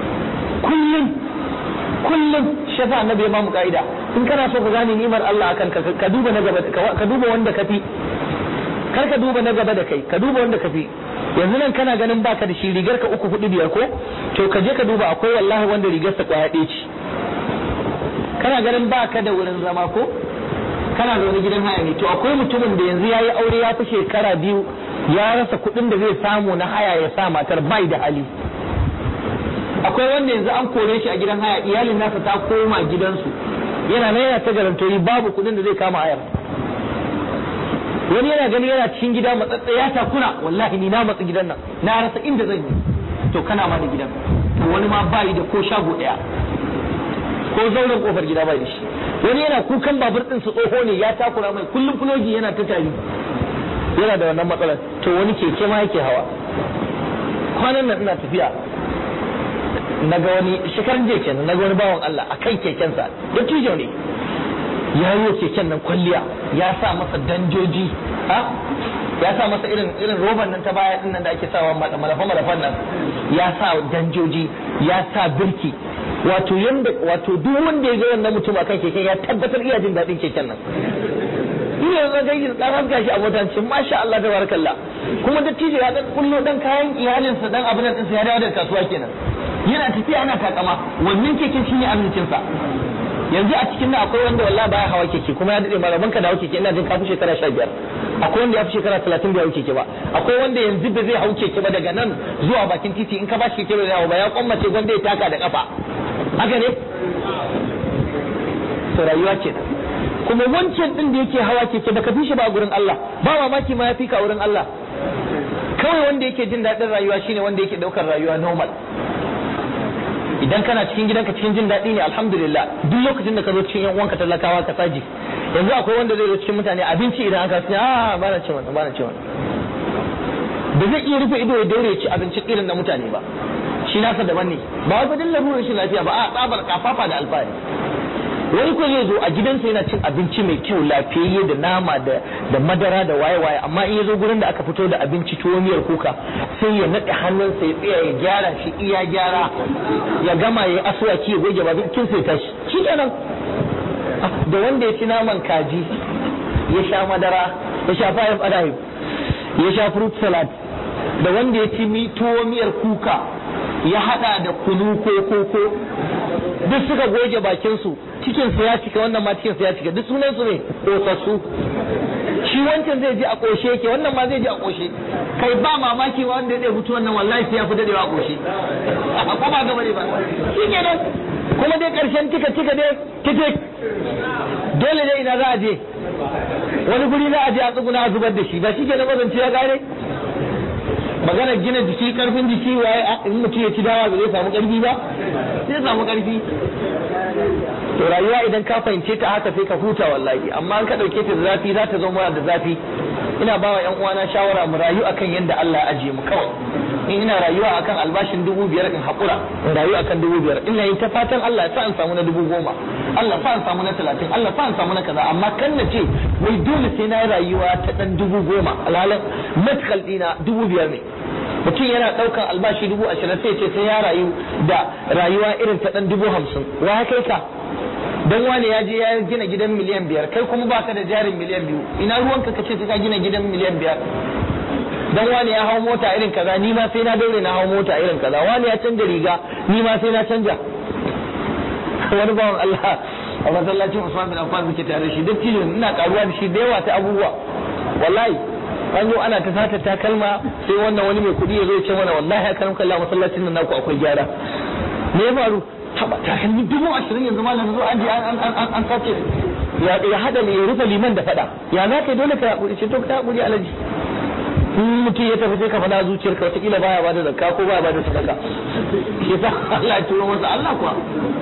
kullum. Shafa annabi ya ba mu ka'ida, in kana so ka gane ni'imar Allah akan ka duba na gaba, ka duba wanda ka fi, kar ka duba na gaba da kai, ka duba wanda ka fi. Yanzu nan kana ganin baka da shi, rigar ka 3, 4, 5 ko, to ka je ka duba akwai wallahi wanda rigar sa kwaya ɗaya ce. Kana ganin baka da wurin zama ko, kana da wani gidan haya ne, to akwai mutumin da yanzu yayi aure ya fi shekara 2 ya rasa kuɗin da zai samu na haya ya sa matar, bai da hali. Akwai wanda yanzu an kore shi a gidan haya, iyalin nasa ta koma gidansu, yana nan yana ta garantoyi babu kuɗin da zai kama hayar. Wani yana gani yana cikin gida matsatsa ya takura, wallahi ni na matsa gidan nan na rasa inda zan yi. To kana ma da gidan, to wani ma bai da ko shago ɗaya ko zauren kofar gida bai da shi. Wani yana kukan babur ɗin su tsoho ne ya takura mai, kullum fulogi yana ta tari, yana da wannan matsalar. To wani keke ma yake hawa. Kwanan nan ina tafiya naga wani shekaran jiya kenan, naga wani bawan Allah akan kekensa, dattijo ne, ya yi keken nan kwalliya, ya sa masa danjoji, ya sa masa irin roban nan ta baya din nan da ake sawa malafan nan, ya sa danjoji, ya sa birki. Wato duk wanda ya ga wannan mutum akan keken ya tabbatar iya jin daɗin keken nan. Ina yanzu ga yi dan haska shi a motancin, masha Allah tabarakallah. Kuma dattijo ya dan kullo dan kayan iyalinsa dan abin nan sa ya dawo daga kasuwa kenan. Yana tafiya yana takama, wannan keken shine amincinsa. Yanzu a cikin nan akwai wanda wallahi baya hawa keke, kuma ya dade malaman ka da hawa keke, ina jin ka fi shekara 15. Akwai wanda ya fi shekara 30 bai hawa keke ba. Akwai wanda yanzu ba zai hawa keke ba, daga nan zuwa bakin titi in ka ba shi keke bai hawa ba, ya kwammace gwanda ya taka da kafa. Haka ne? To rayuwa ce. Kuma wancan din da yake hawa keke baka fi shi ba a gurin Allah, ba mamaki ma ya fi ka wurin Allah. Kawai wanda yake jin daɗin rayuwa shine wanda yake ɗaukar rayuwa normal. Idan kana cikin gidanka cikin jin daɗi ne alhamdulillah, duk lokacin da ka zo cikin yan uwanka talakawa ka saji. Yanzu akwai wanda zai zo cikin mutane abinci idan aka ce ba na ci wannan, ba na ci wannan. Ba zai iya rufe ido ya daure ya ci abincin irin na mutane ba. Shi nasa daban ne, ba wai fadin larurar shi lafiya ba, a tsabar kafafa da alfahari. wani ko zai zo a gidansa yana cin abinci mai kyau lafiyayye da nama da madara da waye amma in ya zo gurin da aka fito da abinci tuwo miyar kuka sai ya naɗe hannunsa ya tsaya ya gyara shi iya gyara ya gama ya aswaki ya goge bakin sai tashi shi kenan. Da wanda ya ci naman kaji ya sha madara ya sha fayif adahib ya sha fruit salad, da wanda ya ci tuwo miyar kuka ya hada da kunu ko koko duk suka goge bakinsu cikinsu ya cika, wannan ma cikinsu ya cika, duk sunansu ne kosassu. Shi wancan zai ji a koshe yake, wannan ma zai ji a koshe. Kai ba mamaki wa wanda zai fito wannan wallahi sai ya fi dadewa a koshe. Ko ba gaba ne ba. Shi kenan. Kuma dai karshen tika dai titik. Dole dai ina za a je. Wani guri za a je a tsuguna a zubar da shi, ba shi kenan bazance ya gare. Maganar gina jiki, karfin jiki, waye in mutum ya ci dawa ba zai samu karfi ba? Zai samu karfi. To rayuwa idan ka fahimce ta haka sai ka huta wallahi, amma an ka dauke ta da zafi za ta zama da zafi. Ina bawa ƴan uwana shawara mu rayu akan yanda Allah ya ajiye mu kawai. In ina rayuwa akan albashin 5,000 in hakura, in rayu akan 5,000. Ina yin ta fatan Allah ya sa in samu na 10,000, Allah sa in samu na 30, Allah sa in samu na kaza, amma kan na ce wai dole sai na rayuwa ta dan 10,000, alhalin matkal dina 5,000 ne. Mutum yana daukan albashi 20,000 sai ce sai ya rayu da rayuwa irin ta dan 50,000. Wa kai ka? Dan wani ya je ya gina gidan miliyan 5, kai kuma baka da jarin miliyan 2. Ina ruwanka kace ka gina gidan miliyan 5? Dan wani ya hawo mota irin kaza, ni ma sai na daure na hawo mota irin kaza. Wani ya canja riga, ni ma sai na canja. Wani bawan Allah a masallacin Usman bin Affan muke tare shi, duk tilin ina karuwa da shi da yawa ta abubuwa. Wallahi an zo ana ta sata takalma, sai wannan wani mai kuɗi ya zo ya ce mana wallahi a karam kallah masallacin nan naku akwai gyara. Me ya faru? Taba takalmi 20,000 yanzu malam zo an ji an sace. Ya hada ne ya rufe liman da fada. Ya za ka dole ka hakuri, ce to ka hakuri alaji. In mutum ya tafi sai ka fada zuciyarka wataƙila baya bada zakka ko baya bada sadaka. Shi yasa Allah ya turo masa Allah kuwa.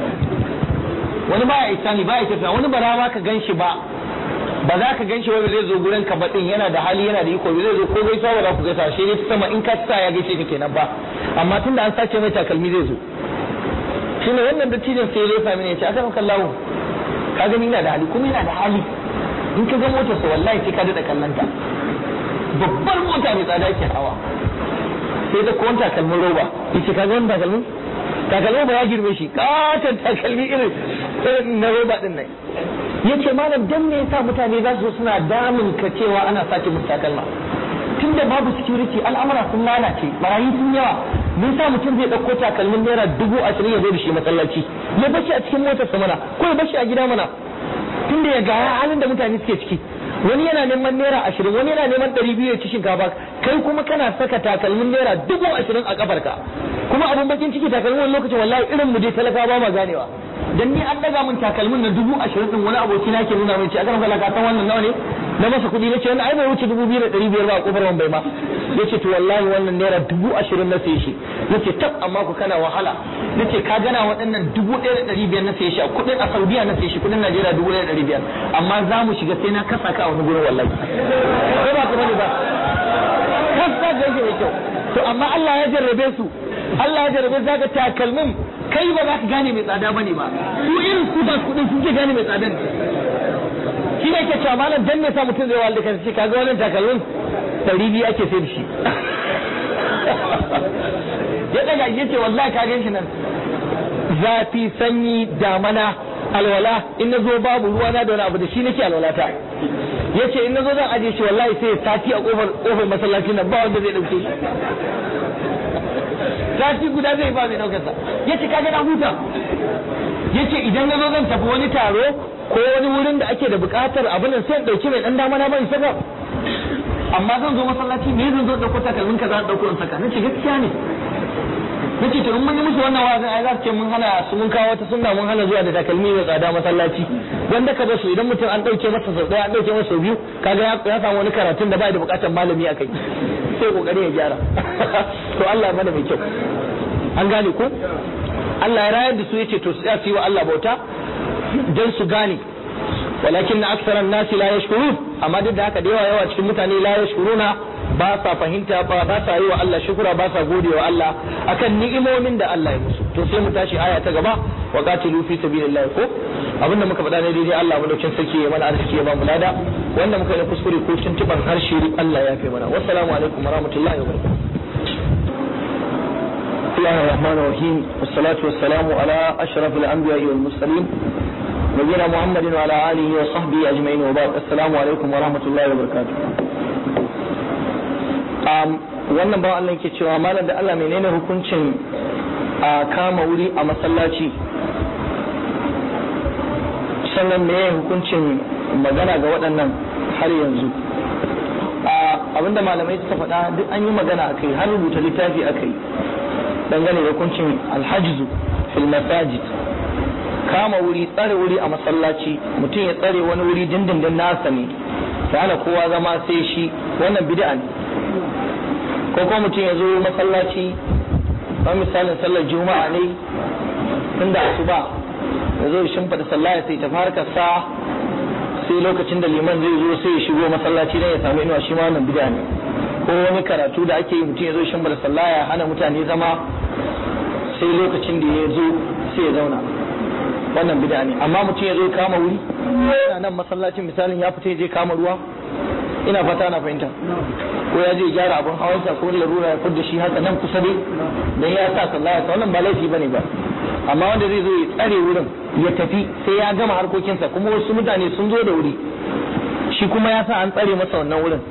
Wani baya isani baya tafiya, wani bara ma ka ganshi ba za ka ganshi wai zai zo gurin ka baɗin yana da hali yana da iko zai zo ko gaisa ba za ku gaisa shi ne sama in ka sa ya gaishe ka kenan ba, amma tunda an sace mai takalmi zai zo. Shi ne wannan dattijan sai ya sami ne ya ce aka maka lawo ka gani ina da hali kuma ina da hali, in ka ga motar sa wallahi sai ka daɗa kallanta, babbar mota mai tsada ke hawa, sai da kowane takalmin roba yace ka ga wannan takalmin ba ya girme shi, katon takalmi irin na roba din nan. Yace malam dan me yasa mutane za su suna damun ka cewa ana sace musu takalma? Tunda babu security al'amura sun lalace, barayi sun yawa, me yasa mutum zai dauko takalmin naira 20,000 ya zo da shi masallaci? Ya bashi a cikin motar sa mana, ko ya bashi a gida mana? Tunda ya ga halin da mutane suke ciki. Wani yana neman naira 20, wani yana neman 200 ya ci shinkafa, kai kuma kana saka takalmin naira 20,000 a kafarka. Kuma abun bakin ciki takalmin wani lokacin wallahi irin mu dai talaka ba ma ganewa. Dan ni an daga mun takalmin na 20,000 din wani aboki na ke nuna min ce aka maka ka san wannan nawa ne? Na masa kudi nace wannan ai bai wuce 2,500 ba a kofar wan bai ma. Yace to wallahi wannan naira 20,000 na sai shi. Yace tab amma ku kana wahala. Nace ka gana waɗannan 1,500 na sai shi, kudin a Saudiya na sai shi, kudin Najeriya 1,500. Amma za mu shiga sai na kasa ka a wani gurin wallahi. Ko ba ka bane ba. Kasa da yake mai kyau. To amma Allah ya jarrabe su. Allah ya jarrabe zaka takalmin kai ba za ka gane mai tsada bane ba, su irin su ba kudin sun ke gane mai tsadan. Shi ne ke cewa malam dan me sa mutum zai walda kan shi kaga wannan takalmin 200 ake sai da shi. Ya daga yace wallahi ka gan shi nan zafi sanyi damana alwala in nazo babu ruwa na da wani abu da shi nake alwalata. Yace in nazo zan aje shi wallahi sai sati a kofar masallacin nan ba wanda zai dauke shi. Sati guda zai ba mai daukar sa. Yace kaga na huta. Yace idan na zo zan tafi wani taro ko wani wurin da ake da bukatar abin nan sai in dauki mai dan dama na bai saka. Amma zan zo masallaci me zan zo dauko takalmin ka za dauko in saka. Nace gaskiya ne. Nace to in mun yi musu wannan wa'azin ai za su ce mun hana su mun kawo wata sunna mun hana zuwa da takalmi mai tsada masallaci. Wanda ka basu idan mutum an dauke masa sau daya an dauke masa sau biyu kaga ya samu wani karatun da bai da bukatar malami akai. Sai kokari ya gyara. To Allah ya mana mai kyau. An gane ko? Allah ya rayar da su yace to su yi wa Allah bauta dan su gane. Walakin aktharan nasi la yashkurun, amma duk da haka da yawa cikin mutane la yashkuruna, ba sa fahimta ba sa yi wa Allah shukura, ba sa gode wa Allah akan ni'imomin da Allah ya musu. To sai mu tashi aya ta gaba wa qatilu fi sabilillah ko abinda muka faɗa ne daidai Allah madaukin sarki ya mana arziki ya ba mu lada wanda muka yi kuskure ko tuntuban harshe Allah ya fi mana wassalamu alaikum warahmatullahi wabarakatuh Bismillahir Rahmanir Rahim wassalatu wassalamu ala ashrafil anbiya'i wal mursalin nabiyina Muhammadin wa ala alihi wa sahbihi ajma'in wa ba'd assalamu alaikum warahmatullahi wabarakatuh wannan ba Allah yake cewa malam da Allah menene hukuncin kama wuri a masallaci sannan me hukuncin magana ga waɗannan har yanzu abinda malamai suka faɗa duk an yi magana akai har rubuta littafi akai dangane da hukuncin alhajzu fil masajid kama wuri tsare wuri a masallaci mutum ya tsare wani wuri dindindin nasa ne ya hana kowa zama sai shi wannan bid'a ne ko kuma mutum ya zo masallaci kamar misalin sallar juma'a ne tunda asuba ya zo shimfida sallah ya sai ta farka sa sai lokacin da liman zai zo sai ya shigo masallaci dan ya samu inuwa shi ma wannan bid'a ne ko wani karatu da ake yi mutum ya zo shimfida sallah ya hana mutane zama sai lokacin da ya zo sai ya zauna wannan bid'a ne amma mutum ya zo kama wuri yana nan masallacin misalin ya fita ya je kama ruwa ina fata na fahimta ko ya je gyara abun hawansa ko larura ya fudda shi haka nan kusa dai dan ya sa sallah ya wannan ba laifi bane ba amma wanda zai zo ya tsare wurin ya tafi sai ya gama harkokinsa kuma wasu mutane sun zo da wuri shi kuma ya sa an tsare masa wannan wurin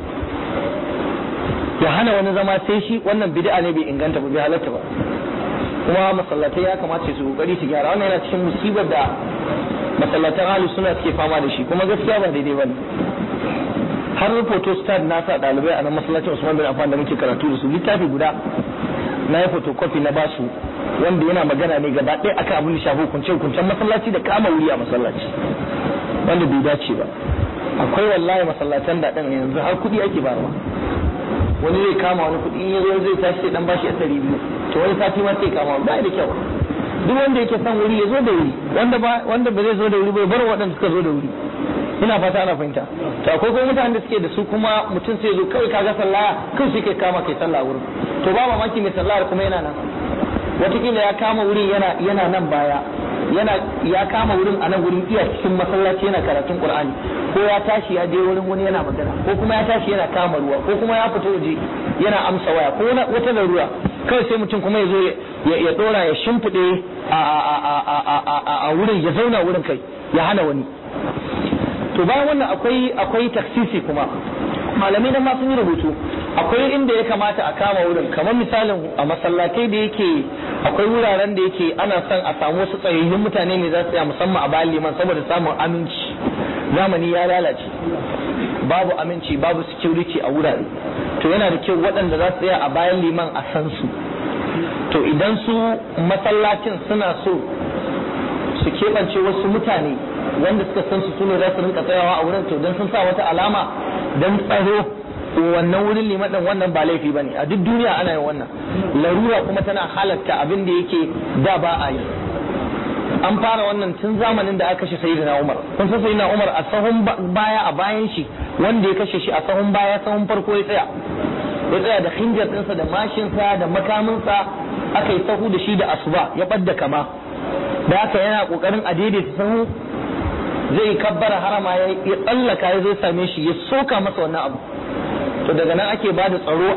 ya hana wani zama sai shi wannan bid'a ne bai inganta ba bai halatta ba kuma masallatai ya kamata su kokari su gyara wannan yana cikin musibar da masallatan ahlus sunna suke fama da shi kuma gaskiya ba daidai bane har photostat na sa dalibai a nan masallacin Usman bin Affan da muke karatu da su littafi guda na yi photocopy na basu wanda yana magana ne gaba ɗaya akan abin da shafi hukuncen masallaci da kama wuri a masallaci wanda bai dace ba akwai wallahi masallatan da ɗan yanzu har kuɗi ake bayarwa wani zai kama wani kuɗi in ya zo zai tashi sai dan bashi 200 to wani sati ma sai kama ba da kyau duk wanda yake son wuri ya zo da wuri wanda ba zai zo da wuri bai bar waɗanda suka zo da wuri ina fata ana fahimta to akwai kuma mutanen da suke da su kuma mutum sai zo kai kaga sallah kai sai kai kama kai sallah wurin to ba mamaki mai sallah kuma yana nan wataƙila ya kama wurin yana nan baya ya kama wurin a nan wurin iya cikin masallaci yana karatun Qur'ani ko ya tashi ya je wurin wani yana magana ko kuma ya tashi yana kama ruwa ko kuma ya fito waje yana amsa waya ko wata larura kawai sai mutum kuma ya zo ya dora ya shimfide a wurin ya zauna wurin kai ya hana wani to bayan wannan akwai taksisi kuma malamai da ma sun yi rubutu akwai inda ya kamata a kama wurin kamar misalin a masallatai da yake akwai wuraren da yake ana son a samu wasu tsayayyun mutane ne za su tsaya musamman a bayan liman saboda samun aminci zamani ya lalace babu aminci babu security a wurare to yana da kyau waɗanda za su tsaya a bayan liman a san su to idan su masallacin suna so su keɓance wasu mutane wanda suka san su sune za su rinka tsayawa a wurin to dan sun sa wata alama dan tsaro wannan wurin liman din wannan ba laifi bane a duk duniya ana yin wannan larura kuma tana halatta abin da yake da ba a yi an fara wannan tun zamanin da aka kashe sayyidina Umar kun san sayyidina Umar a sahun baya a bayan shi wanda ya kashe shi a sahun baya sahun farko ya tsaya da khinjar ɗinsa da mashinsa da makaminsa aka yi sahu da shi da asuba ya ɓadda kama da haka yana ƙoƙarin a daidaita sahu zai kabbara harama ya tsallaka ya zai same shi ya soka masa wannan abu to daga nan ake ba da tsaro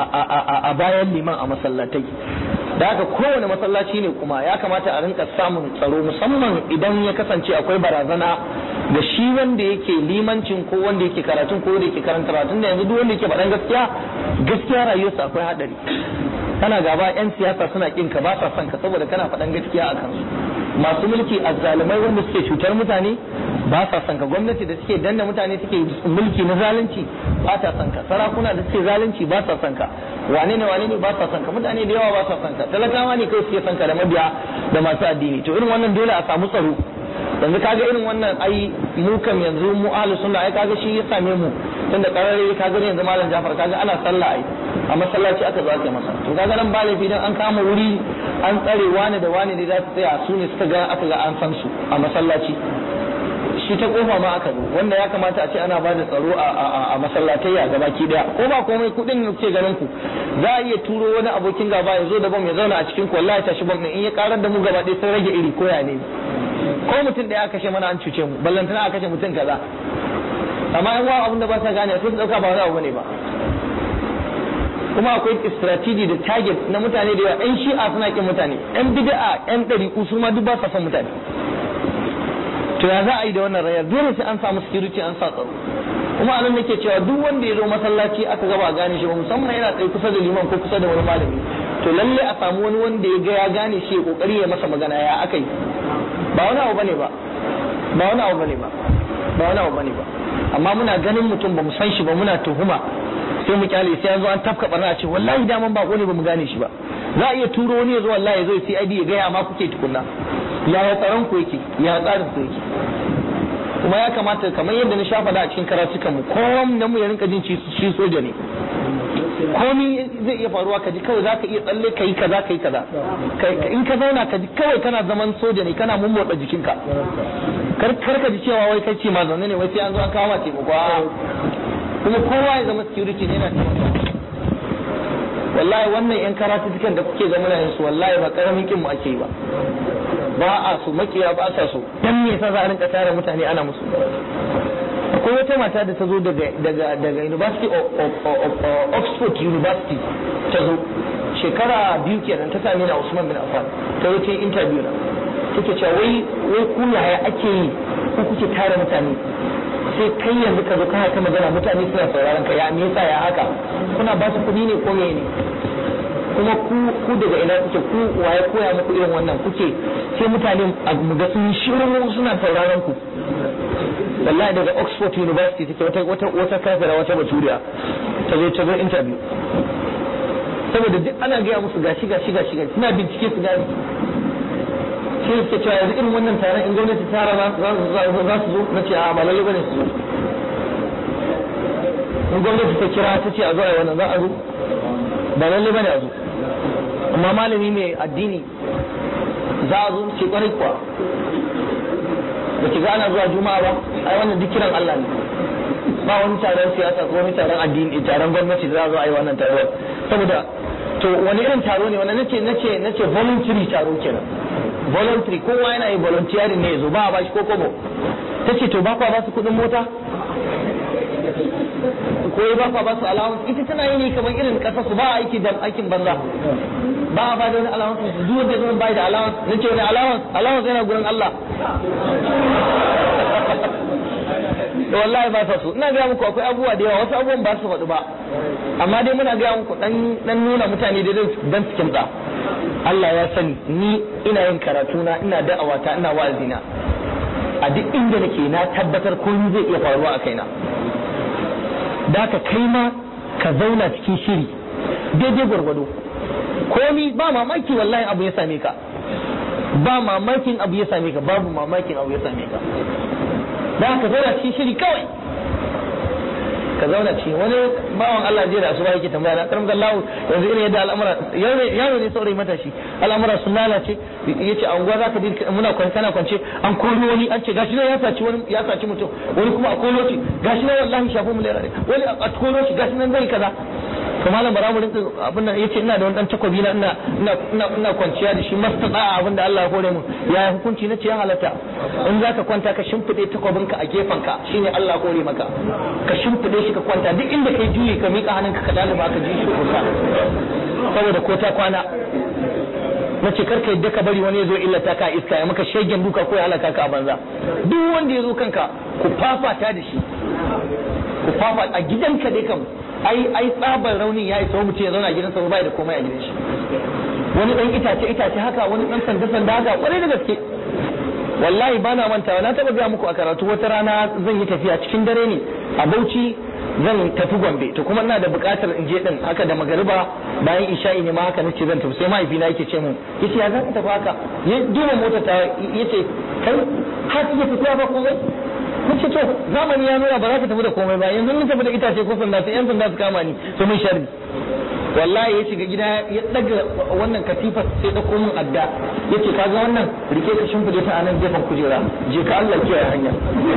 a bayan liman a masallatai da haka kowane masallaci ne kuma ya kamata a rinka samun tsaro musamman idan ya kasance akwai barazana da shi wanda yake limancin ko wanda yake karatun ko wanda yake karantarwa tunda yanzu duk wanda yake faɗan gaskiya rayuwarsa akwai hadari kana gaba yan siyasa suna kin ka ba sa son ka saboda kana faɗan gaskiya a kansu masu mulki azzalumai wanda suke cutar mutane ba sa son ka gwamnati da suke danna mutane suke mulki na zalunci ba ta son ka sarakuna da suke zalunci ba sa son ka wane ne ba sa son ka mutane da yawa ba sa son ka talakawa ne kai suke son ka da mabiya da masu addini to irin wannan dole a samu tsaro yanzu kaga irin wannan ai mu kam yanzu mu ahlus sunna ai kaga shi ya same mu tunda karare kaga yanzu malam Jafar kaga ana sallah ai a masallaci aka zo aka masa to kaga nan ba laifi dan an kama wuri an tsare wani da wani ne za su tsaya su ne suka ga aka ga an san su a masallaci shi ta kofa ma aka zo wanda ya kamata a ce ana ba da tsaro a masallatai a gabaki daya ko ba komai kudin ne kuke ganin ku za a iya turo wani abokin gaba ya zo da bam ya zauna a cikin ku wallahi tashi bam din in ya karar da mu gaba ɗaya sai rage iri koya ne ko mutum da ya kashe mana an cuce mu ballantana a kashe mutum kaza amma yan wa abin da ba sa gane sai su dauka ba wani abu ne ba kuma akwai strategy da target na mutane da yawa yan shi'a suna kin mutane yan bid'a yan ɗariƙu su ma duk ba sa son mutane to ya za a yi da wannan rayar dole sai an samu security an sa tsaro kuma anan nake cewa duk wanda ya zo masallaci aka gaba gane shi ba musamman yana tsaye kusa da liman ko kusa da wani malami to lalle a samu wani wanda ya ga ya gane shi ya kokari ya masa magana ya akai ba wani abu bane ba ba wani abu bane ba ba wani abu bane ba amma muna ganin mutum ba mu san shi ba muna tuhuma sai mu kyale sai yanzu an tafka barna a ce wallahi daman bako ne ba mu gane shi ba za a iya turo wani ya zo wallahi ya zo sai ID ya gaya ma kuke tukunna ya tsaron ku yake ya tsarin ku yake kuma ya kamata kamar yadda na shafa da a cikin karatukan mu kowanne mu ya rinka jin shi soja ne komai zai iya faruwa kaji kawai zaka iya tsalle kai kaza kai kaza in ka zauna kaji kawai kana zaman soja ne kana mummotsa jikinka kar ka ji cewa wai kai ce ma zaune ne wai sai an zo an kawo ma taimako kuma kowa ya zama security ne na wallahi wannan yan karatukan da kuke ga muna yin su wallahi ba karamin kin mu ake yi ba a su makiya ba sa so dan me yasa za a rinka tare mutane ana musu akwai wata mata da ta zo daga University of Oxford University ta zo shekara 2 kenan ta same ni a Usman bin Affan ta zo ta yi interview na take cewa wai ku yaya ake yi ku kuke tare mutane sai kai yanzu ka zo kana ta magana mutane suna sauraron ka ya me yasa ya haka kuna ba su kuɗi ne ko me ne kuma ku daga ina kuke ku waye koya muku irin wannan kuke sai mutane mu ga sun shiru suna sauraron ku wallahi daga Oxford University take wata kafira wata baturiya ta zo interview saboda duk ana gaya musu gashi suna bincike su gani sai suke cewa yanzu irin wannan taron in gwamnati tara za su zo na ce a ba lalle bane su zo in gwamnati ta kira ta ce a zo a yi wannan za a zo ba lalle bane a zo amma malami mai addini za a zo ce kwarai kuwa ba ki ga ana zuwa juma'a ba ai wannan duk kiran Allah ne ba wani taron siyasa ko wani taron addini taron gwamnati da za a zo a yi wannan taron saboda to wani irin taro ne wannan nace voluntary taro kenan voluntary kowa yana yi volunteering ne yazo ba a bashi ko kobo tace to ba kwa ba su kudin mota ko ba kwa ba su allowance ita tana yi ne kamar irin kasa su ba aiki da aikin banza ba a ba da wani allowance su duk wanda zai bai da allowance nace wani allowance yana gurin Allah to wallahi ba sa so ina ga muku akwai abubuwa da yawa wasu abubuwan ba su faɗu ba amma dai muna ga muku dan nuna mutane da dan su kimtsa Allah ya sani ni ina yin karatu na ina da'awata ina wa'azina a duk inda nake na tabbatar komai zai iya faruwa a kaina da ka kai ma ka zauna cikin shiri daidai gwargwado komai ba mamaki wallahi abu ya same ka ba mamakin abu ya same ka babu mamakin abu ya same ka da ka zauna cikin shiri kawai ka zauna cikin wani bawan Allah jiya da asuba yake tambaya na karam gallahu yanzu irin yadda al'amura yaro ne saurayi matashi al'amura sun lalace yace a unguwa zaka dinka muna kana kwance an koro wani an ce gashi nan ya saci mutum wani kuma a koro shi gashi nan wallahi shafu mu lera wani a koro shi gashi nan zai kaza to malam bara mu rinka abin nan yace ina da wani dan takobi na ina kwanciya da shi mastata abin da Allah ya hore mu ya hukunci nace ya halatta in zaka kwanta ka shimfide takobinka a gefanka shine Allah hore maka ka shimfide shi ka kwanta duk inda kai juyi ka mika hannunka ka daliba ka ji shi kusa saboda ko ta kwana nace karka yadda ka bari wani ya zo illata ka iska ya maka shegen duka ko ya halaka ka a banza duk wanda ya zo kanka ku fafata da shi ku fafa a gidanka dai kam ai tsabar raunin ya isa mutum ya zauna a gidansa ba da komai a gidan shi wani dan itace haka wani dan sanda haka kwarai da gaske wallahi bana mantawa na taba ga muku a karatu wata rana zan yi tafiya cikin dare ne a Bauchi zan tafi Gombe to kuma ina da buƙatar in je din haka da magariba bayan isha'i ne ma haka nace zan tafi sai mahaifina yake ce mun yace ya zaka tafi haka ya duba mota ta yace kai har kike tafiya ba komai nace to zamani ya nuna ba za ka tafi da komai ba yanzu mun tafi da itace ko sanda sai yan sanda su kama ni to mun sharri wallahi ya shiga gida ya daga wannan katifa sai da komun adda yace kaga wannan rike ka shimfide ta anan gefen kujera je ka Allah kiyaye hanya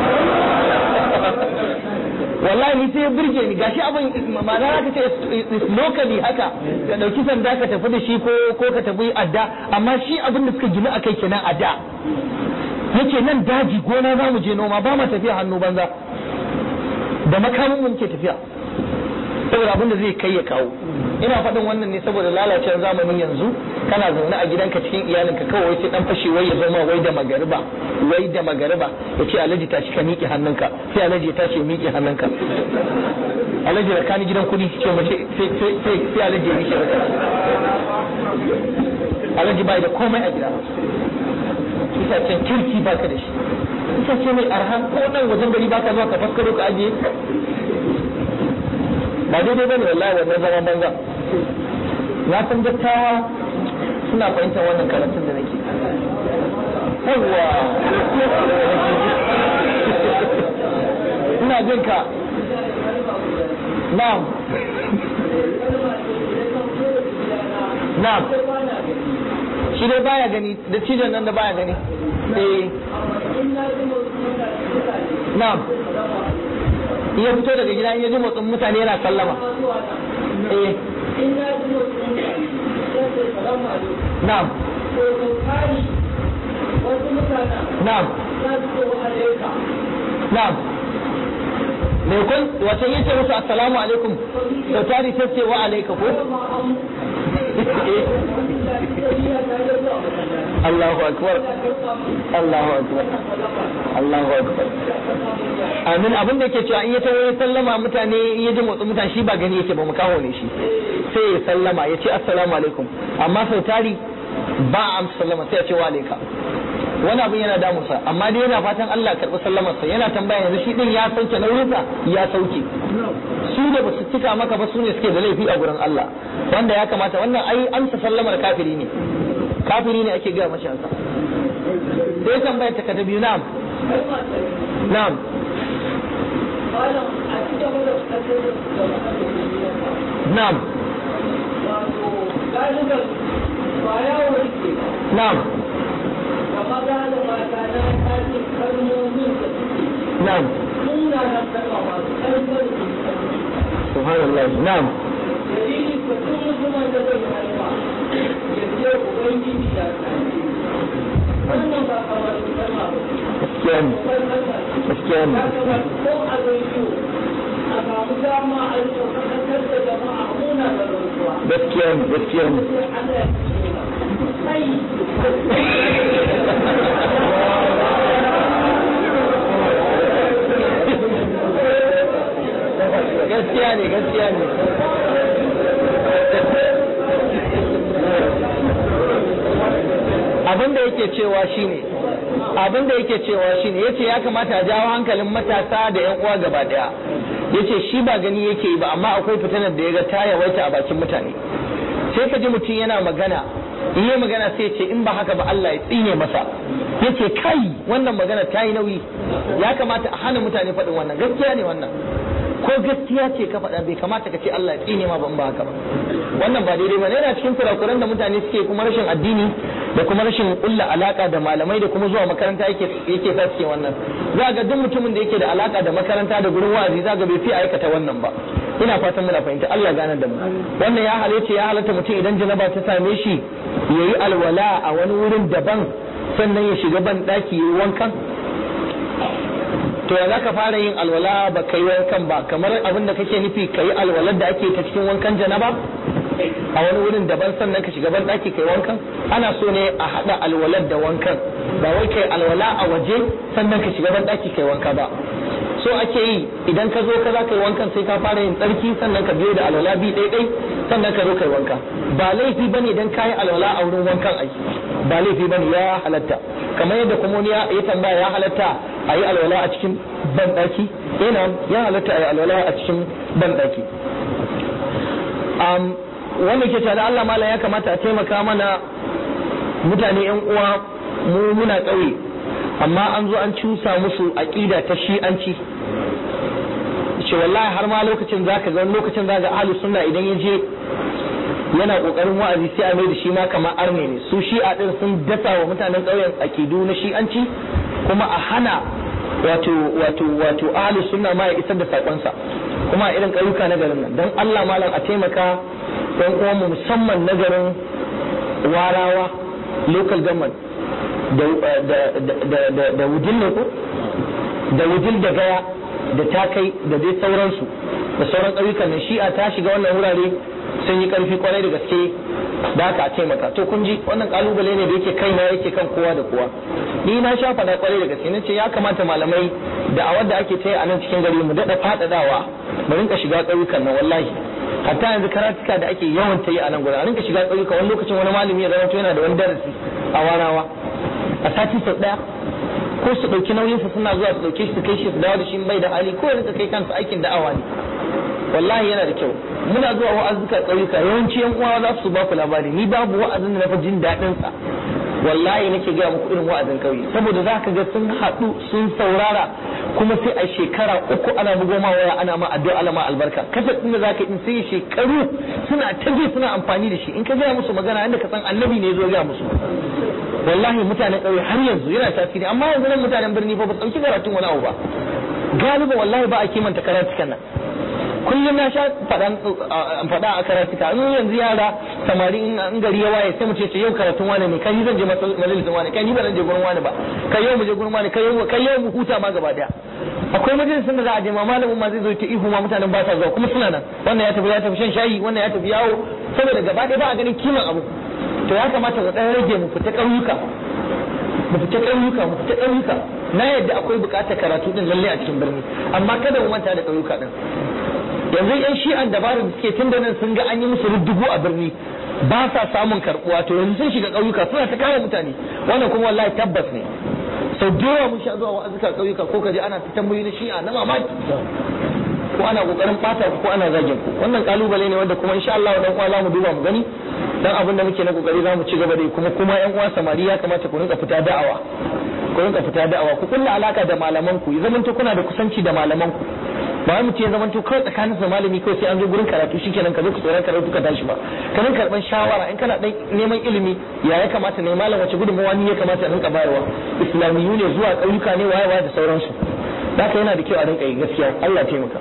wallahi sai ya burge ni gashi abin ma'ana ka ce locally haka ka dauki sanda ka tafi da shi ko ka tafi adda amma shi abin da suka gina akai kenan adda yace nan daji gona za mu je noma ba ma tafiya hannu banza da makamin mu muke tafiya saboda abin da zai kai ya kawo. Ina faɗin wannan ne saboda lalacewar zamanin yanzu kana zaune a gidanka cikin iyalinka kawai sai dan fashe wai ya zama wai da magariba ya ce alhaji tashi ka miƙe hannunka sai alhaji ya tashi ya miƙe hannunka alhaji da kani gidan kuɗi ce mace sai alhaji ya miƙe hannunka alhaji bai da komai a gida itacen kirki baka da shi itace mai arha ko nan wajen gari baka zuwa ka faskaro ka ajiye ba daidai bane wallahi wannan zaman banza. Na san dattawa suna fahimtar wannan karatun da nake yawwa ina jin ka. Na'am shi dai baya gani da cijon nan da baya gani na'am iya fito daga gida in ya ji motsin mutane yana sallama na'am na'am na'am mai kun wace yace musu assalamu alaikum sau tari sai ce wa alaika ko Allahu akbar Allahu akbar Allahu akbar amin. Abin da yake cewa in ya tawo sallama mutane in ya ji motsin mutane shi ba gani yake ba mu kawo ne shi sai ya sallama ya ce assalamu alaikum amma sau tari ba a amsa sallama sai ya ce wa alaika. Wani abin yana damusa amma dai yana fatan Allah karɓi sallamarsa yana tambaya yanzu shi din ya sauke nauyinsa ya sauke su da ba su cika maka ba su ne suke da laifi a gurin Allah wanda ya kamata wannan ai amsa sallamar kafiri ne ake gaya mashi ansa. Sai tambayar ta kada biyu na'am subhanallah na'am gaskiya ne abin da yake cewa shine yace ya kamata a jawo hankalin matasa da yan uwa gaba daya yace shi ba gani yake yi ba amma akwai fitanar da yaga ta yawaita a bakin mutane sai ka ji mutum yana magana in yi magana sai ce in ba haka ba Allah ya tsine masa yace kai wannan magana ta yi nauyi ya kamata a hana mutane faɗin wannan gaskiya ne wannan ko gaskiya ce ka faɗa bai kamata ka ce Allah ya tsine ma ban ba haka ba wannan ba daidai ba ne yana cikin kurakuran da mutane suke kuma rashin addini da kuma rashin kulla alaka da malamai da kuma zuwa makaranta yake sa suke wannan za ga duk mutumin da yake da alaka da makaranta da gurin wa'azi za ga bai fi aikata wannan ba. Ina fatan muna fahimta Allah gane da mu wannan ya halatta mutum idan janaba ta same shi yayi alwala a wani wurin daban sannan ya shiga ban daki yayi wankan to ya zaka fara yin alwala ba kai wankan ba kamar abin da kake nufi kai alwalar da ake ta cikin wankan janaba a wani wurin daban sannan ka shiga ban daki kai wankan ana so ne a hada alwalar da wankan ba wai kai alwala a waje sannan ka shiga ban daki kai wanka ba so ake yi idan ka zo ka za ka yi wankan sai ka fara yin tsarki sannan ka biyo da alwala bi ɗaiɗai sannan ka zo kai wanka ba laifi bane idan ka yi alwala a wurin wankan aiki ba laifi bane ya halatta kamar yadda kuma wani ya tambaya ya halatta a yi alwala a cikin banɗaki yana ya halatta a yi alwala a cikin banɗaki wanda ke tare Allah mala ya kamata a taimaka mana mutane yan uwa mu muna ƙauye amma an zo an cusa musu aqida ta shi'anci ce wallahi har ma lokacin zaka ga lokacin zaka ahlus sunna idan ya je yana kokarin wa'azi sai a mai da shi ma kamar arne ne su shi'a din sun dasa wa mutanen ƙauyen aqidu na shi'anci kuma a hana wato ahlus sunna ma ya isar da sakonsa kuma a irin ƙauyuka na garin nan dan Allah malam a taimaka dan uwanmu musamman na garin Warawa local government da wudil ne ko da wudil da gaya da takai da dai sauransu da sauran ƙauyukan nan shi'a ta shiga wannan wurare sun yi ƙarfi kwarai da gaske da haka a taimaka to kun ji wannan kalubale ne da yake kaina yake kan kowa da kowa ni na sha faɗa kwarai da gaske nace ya kamata malamai da a wanda ake ta yi a nan cikin gari mu daɗa faɗaɗawa mu rinka shiga ƙauyukan nan wallahi hatta yanzu karatuka da ake yawan ta yi a nan gurin a rinka shiga ƙauyuka wani lokacin wani malami ya zama yana da wani darasi a warawa a sati sau ɗaya ko su ɗauki nauyinsa suna zuwa su ɗauke shi su kai shi su dawo da shi bai da hali ko ya kai kansa aikin da'awa ne wallahi yana da kyau muna zuwa wa'azuka ƙauyuka yawanci yan uwa za su ba ku labari ni babu wa'azin da na fi jin daɗin sa wallahi nake gaya muku irin wa'azin ƙauye saboda za ka ga sun haɗu sun saurara kuma sai a shekara 3 ana bugo ma waya ana ma addu'a Allah ma albarka kasa din da zaka yi sai shekaru suna taje suna amfani da shi in ka gaya musu magana yanda ka san annabi ne zo gaya musu wallahi mutanen ƙauye har yanzu yana tasiri amma yanzu nan mutanen birni fa ba su ɗauki karatun wani abu ba galiba wallahi ba a kimanta karatukan nan kullum na sha faɗa a karatuka in yanzu yara samari in gari ya waye sai mu ce yau karatun wani ne kai zan je majalisin wani kai ni ba zan je gurin wani ba kai yau mu je gurin wani kai yau mu huta ma gaba daya akwai majalisin da za a je ma malamin ma zai zo ta ihu ma mutanen ba sa zuwa kuma suna nan wannan ya tafi shan shayi wannan ya tafi yawo saboda gaba daya ba a ganin kiman abu to ya kamata mu dan rage mu fita ƙauyuka na yadda akwai bukatar karatu din lalle a cikin birni amma kada mu manta da ƙauyuka din yanzu yan shi'an dabarar da suke tun da nan sun ga an yi musu ruddugu a birni ba sa samun karbuwa to yanzu sun shiga ƙauyuka suna ta kare mutane wannan kuma wallahi tabbas ne sau da yawa mun sha zuwa wa'azuka ƙauyuka ko kaje ana ta tambayoyi na shi'a na mamaki ko ana kokarin bata ko ana zagin ku wannan kalubale ne wanda kuma insha Allah dan uwa za mu duba mu gani dan abin da muke na kokari za mu ci gaba da yi kuma yan uwa samari ya kamata ku rinka fita da'awa ku kulla alaka da malaman ku ya zamanto kuna da kusanci da malaman ku ba mu ce zaman to kai tsakanin da malami kai sai an zo gurin karatu shikenan ka zo ku tsoron karatu ka tashi ba kana karban shawara in kana dan neman ilimi ya kamata ne malam wace gudunmawa ne ya kamata a rinka bayarwa islamiyu ne zuwa ƙauyuka ne wayewa da sauransu haka yana da kyau a rinka yi gaskiya Allah ya taimaka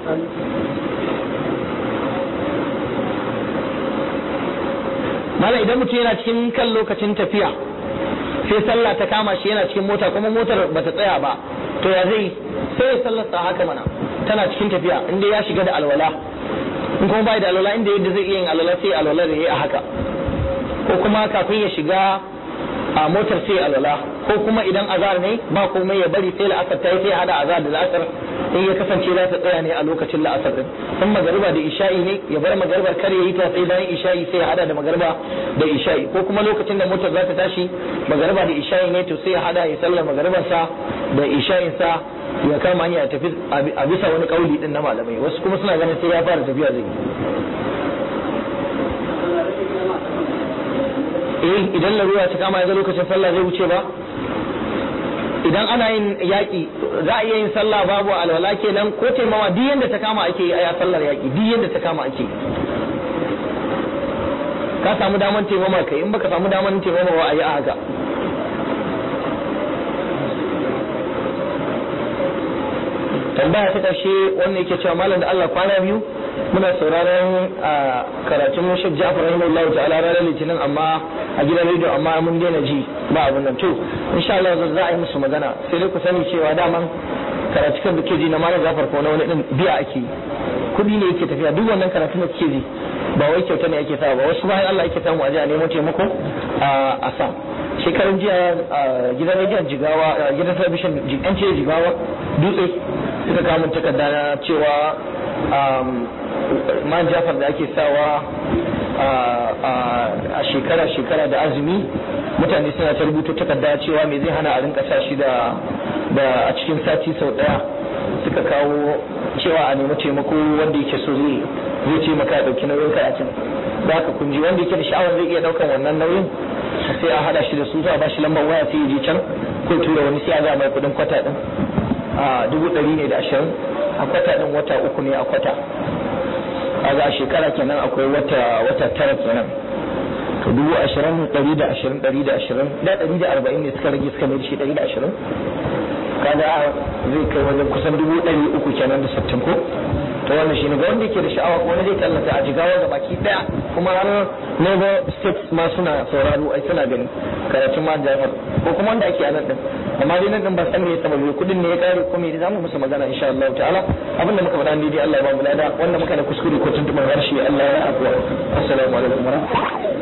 malam idan mutum yana cikin kan lokacin tafiya sai sallah ta kama shi yana cikin mota kuma motar bata tsaya ba to ya zai sai ya sallarsa haka mana tana cikin tafiya inda ya shiga da alwala in kuma bai da alwala inda yadda zai iya yin alwala sai alwala da yayi a haka ko kuma kafin ya shiga a motar sai alwala ko kuma idan azar ne ba komai ya bari sai la'asar ta yi sai hada azar da la'asar in ya kasance za ta tsaya ne a lokacin la'asar din in magariba da isha'i ne ya bar magaribar kar ya yi ta sai bayan isha'i sai ya hada da magariba da isha'i ko kuma lokacin da motar za ta tashi magariba da isha'i ne to sai ya hada ya sallar magaribarsa da isha'in sa ya kama hanya ya tafi a bisa wani kauli din na malamai wasu kuma suna ganin sai ya fara tafiya zai idan larura ta kama ya ga lokacin sallah zai wuce ba idan ana yin yaƙi za a iya yin sallah babu alwala kenan ko taimawa duk yanda ta kama ake yi a sallar yaƙi duk yanda ta kama ake yi ka samu daman taimama kai in baka samu daman taimama ba a yi a haka tambaya ta ƙarshe wannan yake cewa malam da Allah kwana biyu muna sauraron karatun Sheikh Ja'far rahimahullahu ta'ala ranar Litinin amma a gidan rediyo amma mun daina ji ba abun nan to insha Allah za a yi musu magana sai dai ku sani cewa daman karatukan da ke ji na malam Ja'far ko na wani din biya ake kudi ne yake tafiya duk wannan karatun da kuke ji ba wai kyauta ne ake sa ba wasu bayan Allah yake samu a ji a nemo taimako a sa shekaran jiya gidan rediyon Jigawa gidan television Jigawa dutse suka kawo takarda na cewa man Jafar da ake sawa a shekara da azumi mutane suna ta rubuta takarda cewa me zai hana a rinka sa shi da a cikin sati sau daya suka kawo cewa a nemi taimako wanda yake so zai taimaka ya dauki nauyin karatun da haka kun ji wanda yake da sha'awar zai iya daukan wannan nauyin sai a hada shi da su za a ba shi lambar waya sai ya je can ko tura wani sai a ga mai kudin kwata din a 120 a kwata din wata 3 ne a kwata a shekara kenan akwai wata tara kenan to 20 120 da 140 ne suka rage suka mai shi 120 kaga zai kai wajen kusan 300 kenan da 60 ko to wannan shine ga wanda yake da sha'awa ko wanda zai tallata a Jigawa ga baki daya kuma har neighbor states ma suna sauraro ai suna gani karatun ma Jafar ko kuma wanda ake a nan din amma dai nan din ba san me yasa ba kudin ne ya kare ko me zamu musu magana insha Allah ta'ala abinda muka faɗa dai Allah ya ba mu lada wanda muka da kuskure ko tuntuɓar harshe Allah ya afwa assalamu alaikum wa rahmatullahi